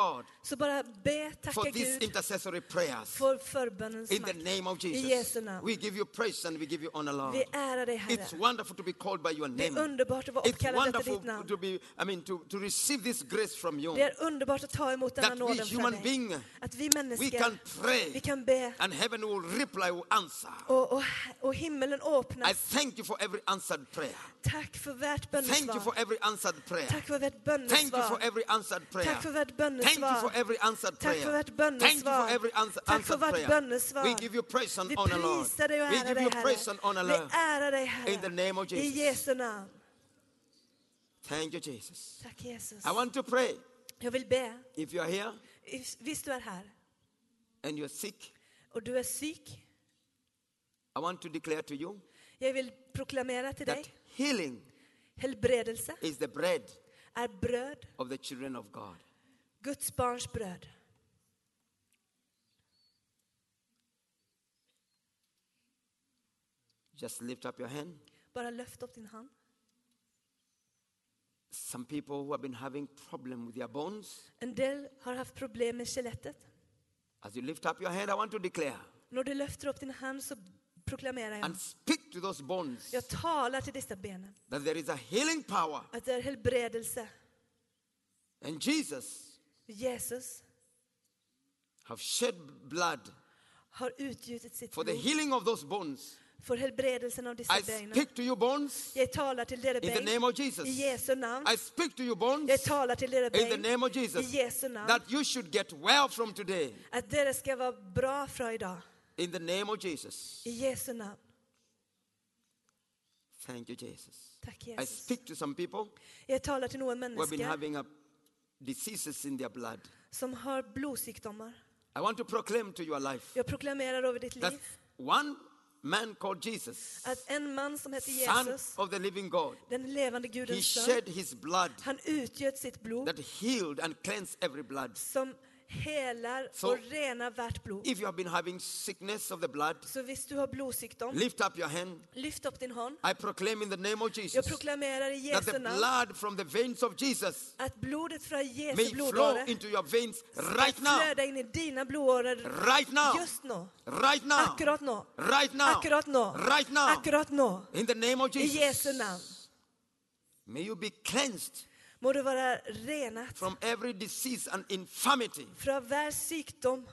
Så bara be, tacka for these Gud intercessory prayers. för förbönens In the makt. name of I Jesus. Jesu namn. We give you praise and we give you honor, Lord. Vi ärar dig, Herre. It's wonderful to be called by your Det är name. underbart att vara It's uppkallad efter wonderful ditt namn. to be, I mean, to, to receive this grace from you. Det är underbart att ta emot denna That we nåden från human dig. being, Att vi we människor, can vi pray kan be and heaven will reply, will answer. och, och, och himmelen I öppnas. thank you for every answered prayer. Tack för värt Thank you for bönesvar. every answered prayer. Tack för värt Thank you for bönesvar. every answered prayer. Tack för värt Thank you for bönesvar. every answered Tack för prayer. värt Thank you for bönesvar. every answer, Tack för answered värt prayer. bönesvar. We give you praise and Vi honor, Lord. prisar dig och We ärar give dig, you praise and honor, Herre. Vi Lord. ärar dig, In the Herre. name of I Jesus. Jesu namn. Thank you, Jesus. Tack, Jesus. I want to pray. Jag vill be. If you are here Visst du är här and you're sick, och du är psyk. I want to declare to you Jag vill proklamera till that dig. healing Helbredelse is the bread är bröd, of the children of God. Guds barns bröd. Just lift up your hand. Bara lyft upp din hand. Some people who have been having problem with their bones, En del har haft problem med skelettet. as you lift up your hand, I want to declare När du lyfter upp din hand så proklamerar jag. and speak to those bones Jag talar till dessa benen. that there is a healing power. Att det är helbredelse. And Jesus Jesus have shed blood har utgjutit sitt for the blod healing of those bones. för helbredelsen av dessa I benen. speak to you bones Jag talar till era in the ben. name of Jesus. I Jesu namn. I speak to you bones Jag talar till era in the ben. name of I Jesus Jesu namn. that you should get well from today Att det ska vara bra från idag. in the name of Jesus. I Jesu namn. Thank you, Jesus. Tack I Jesus. speak to some people Jag talar till några who have been människor having a diseases in their blood. som har blodsjukdomar. I want to proclaim to your life Jag proklamerar över ditt that liv one man called Jesus, att en man som heter Son Jesus, of the living God, den levande he Gudens son, shed his blood han utgöt sitt blod that healed and cleansed every blood. som helar So- och renar värt blod. If you have been having sickness of the blood, Så visst du har blodsjukdom, lift up your hand. lyft upp din hand. I proclaim in the name of Jag Jesus proklamerar i that Jesu the namn blood from the veins of Jesus att blodet från Jesu may flow blodåre into your veins ska right now. flöda in i dina blodårer Right now. just nu. Right now. Akkurat nu. Right now. Akkurat nu. Right now. Akkurat nu. In the name of I Jesu Jesus. namn. May you be cleansed Må du vara renat from every disease and infirmity. från var sjukdom.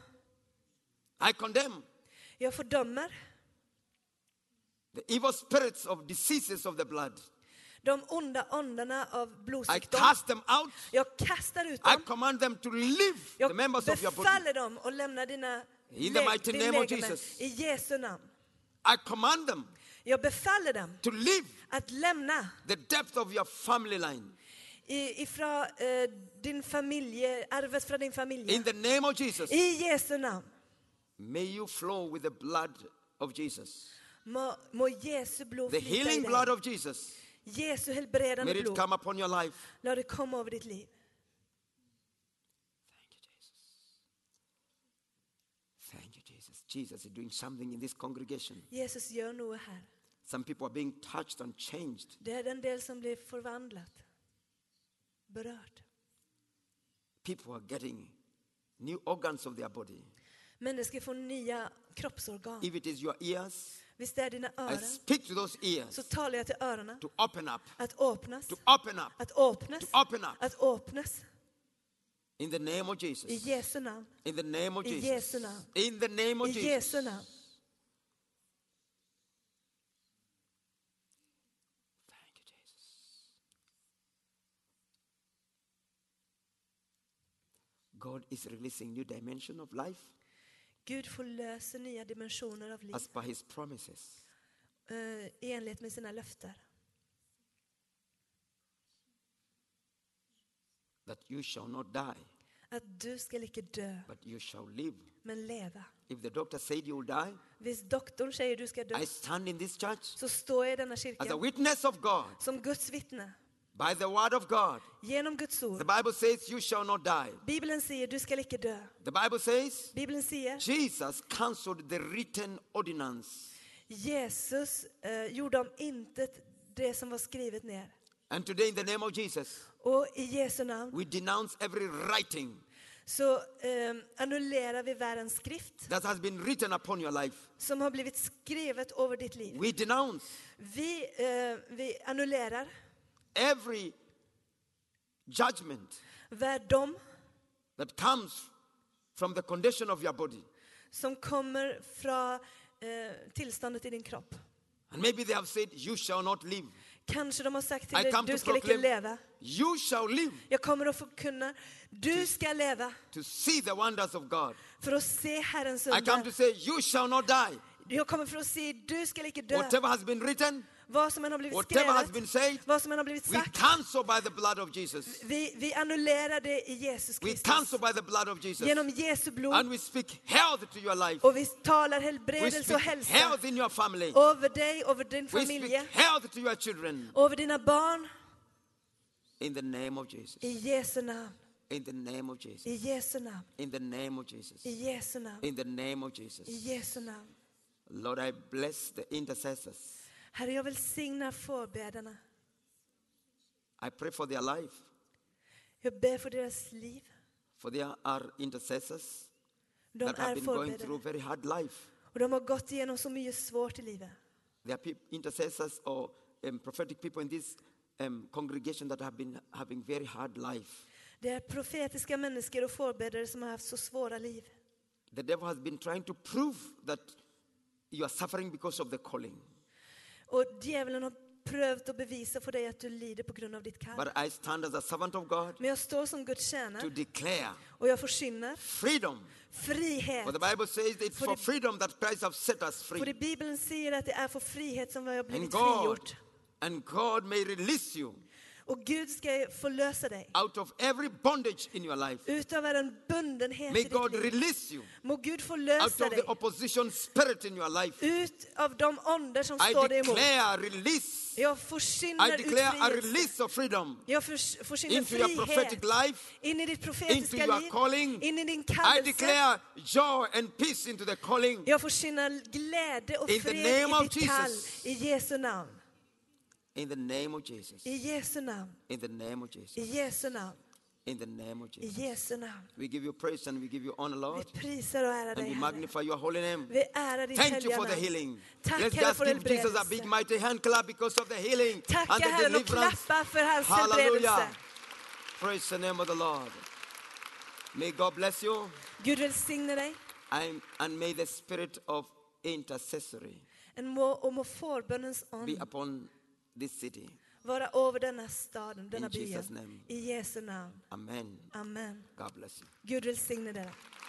I condemn Jag fördömer the evil spirits of diseases of the blood. de onda andarna av I blodsjukdom. cast them out. Jag kastar ut I dem. command them to leave the Jag members of your body. befaller dem och lämnar dina In the leg- mighty din name of legeme Jesus. i Jesu namn. I command them Jag befaller dem to leave att lämna the depth of your family line. i- ifrån eh, din familj, arvet från din familj. In the name of Jesus. I Jesu namn. May you flow with the blood of Jesus. Må, må Jesu blod The flyta i healing dig. blood of Jesus. Jesu helbredande May it blod. come upon your life. Låt det komma över ditt liv. Thank you, Jesus. Thank you, Jesus. Jesus is doing something in this congregation. Jesus gör något här. Some people are being touched and changed. Det är den del som blir förvandlat. Berörd. People are getting new organs of their body. Människor får nya kroppsorgan. If it is your ears, Visst är dina I öron. speak to those ears Så talar jag till öronen. to open up, Att öppnas. to open up, Att öppnas. to open up. Att öppnas. In the name of I Jesus. Jesu namn. In the name of I Jesus. Jesu namn. In the name of I Jesus. Jesu namn. Thank you, Jesus. God is releasing new dimension of life Gud förlöser nya dimensioner av liv. as per his promises. eh, I enlighet med sina löfter. That you shall not die, Att du ska icke dö, but you shall live. men leva. If the doctor said you will die, Visst doktorn säger du ska dö, I stand in this church så står jag i denna as a kyrka witness of God, som Guds vittne. by the word of God. Genom Guds The ord. Bible says you shall not die. Bibeln säger du ska icke dö. The Bible says Bibeln säger Jesus cancelled the written ordinance. Jesus eh, gjorde om intet det som var skrivet ner. And today in the name of Jesus, Och i Jesu namn we denounce every writing så eh, annullerar vi världens skrift that has been written upon your life. som har blivit skrivet över ditt liv. We denounce Vi, eh, vi annullerar every judgment värdom that comes from the condition of your body. som kommer från eh, tillståndet i din kropp. And maybe they have said, you shall not live. Kanske de har sagt till I dig, come du to ska inte proclaim, leva. you shall live Jag kommer att förkunna, du ska leva to see the wonders of God. för att se Herrens I come to under. say, you shall not die. Jag kommer för att se, du ska inte dö. Whatever has been written, Vad som än har blivit whatever has skrivet, been said, vad som än har blivit we sagt, cancel by the blood of Jesus. vi, vi annullerar det i Jesus We Kristus. cancel by the blood of Jesus. Genom Jesu blod. And we speak health to your life. Och vi talar We helbredelse och speak hälsa health in your family. över dig, över din We familj, speak health to your children. över dina barn. In the name of Jesus. I Jesu namn. In the name of Jesus. I Jesu namn. In the name of Jesus. I Jesu namn. In the name of Jesus. I Jesu namn. Lord, I bless the intercessors. Herre, jag välsignar förbädarna. I pray for their life. Jag ber för deras liv. For there are intercessors De that have är been going förbäddade. through very hard life. Och de har gått igenom så mycket svårt i livet. There are peop- intercessors or um, prophetic people in this um, congregation that have been having very hard life. Det är profetiska människor och förbäddare som har haft så svåra liv. The devil has been trying to prove that you are suffering because of the calling. Och djävulen har prövat att bevisa för dig att du lider på grund av ditt kall. But I stand as a servant of God Men jag står som Guds to tjänare declare och jag förkynnar freedom. frihet. For the Bible says it's For for the- freedom that Christ has set us För i free. Bibeln säger att det är för frihet som vi har And blivit God, frigjort. and God may release you Och Gud ska förlösa dig out of every bondage in your life. utav en bundenhet May i ditt God liv. release you Må Gud out förlösa of dig the opposition spirit in your life. ut av de onder som I står dig emot. declare release. Jag I förkynnar declare a utfrielse. release of freedom Jag förs- förkynnar into your prophetic frihet life, in i ditt into profetiska your liv, calling. in i din I kallelse. declare joy and peace into the calling. Jag förkynnar glädje och In the fred name i of ditt kall. Jesus. I Jesu namn. In the name of Jesus. I Jesu namn. In the name of Jesus. I Jesu namn. In the name of I Jesus. Jesu namn. We give you praise and we give you honor, Vi Lord. prisar och ärar And dig, we Herre. magnify your holy name. Vi ärar ditt Thank you heliga for the namn. healing. Tack, Let's Herre, just för give Jesus a helbredelse. big mighty hand clap because of the healing Tacka and the Herren och deliverance. klappa för hans Hallelujah. helbredelse. Praise the name of the Lord. May God bless you. Gud välsigne dig. And, and may the spirit of intercessory En må, och må förbönens be ond upon this city. vara över denna staden, denna In Jesus' byn. name. I Jesu namn. Amen. Amen. God bless you. Gud välsigne dig.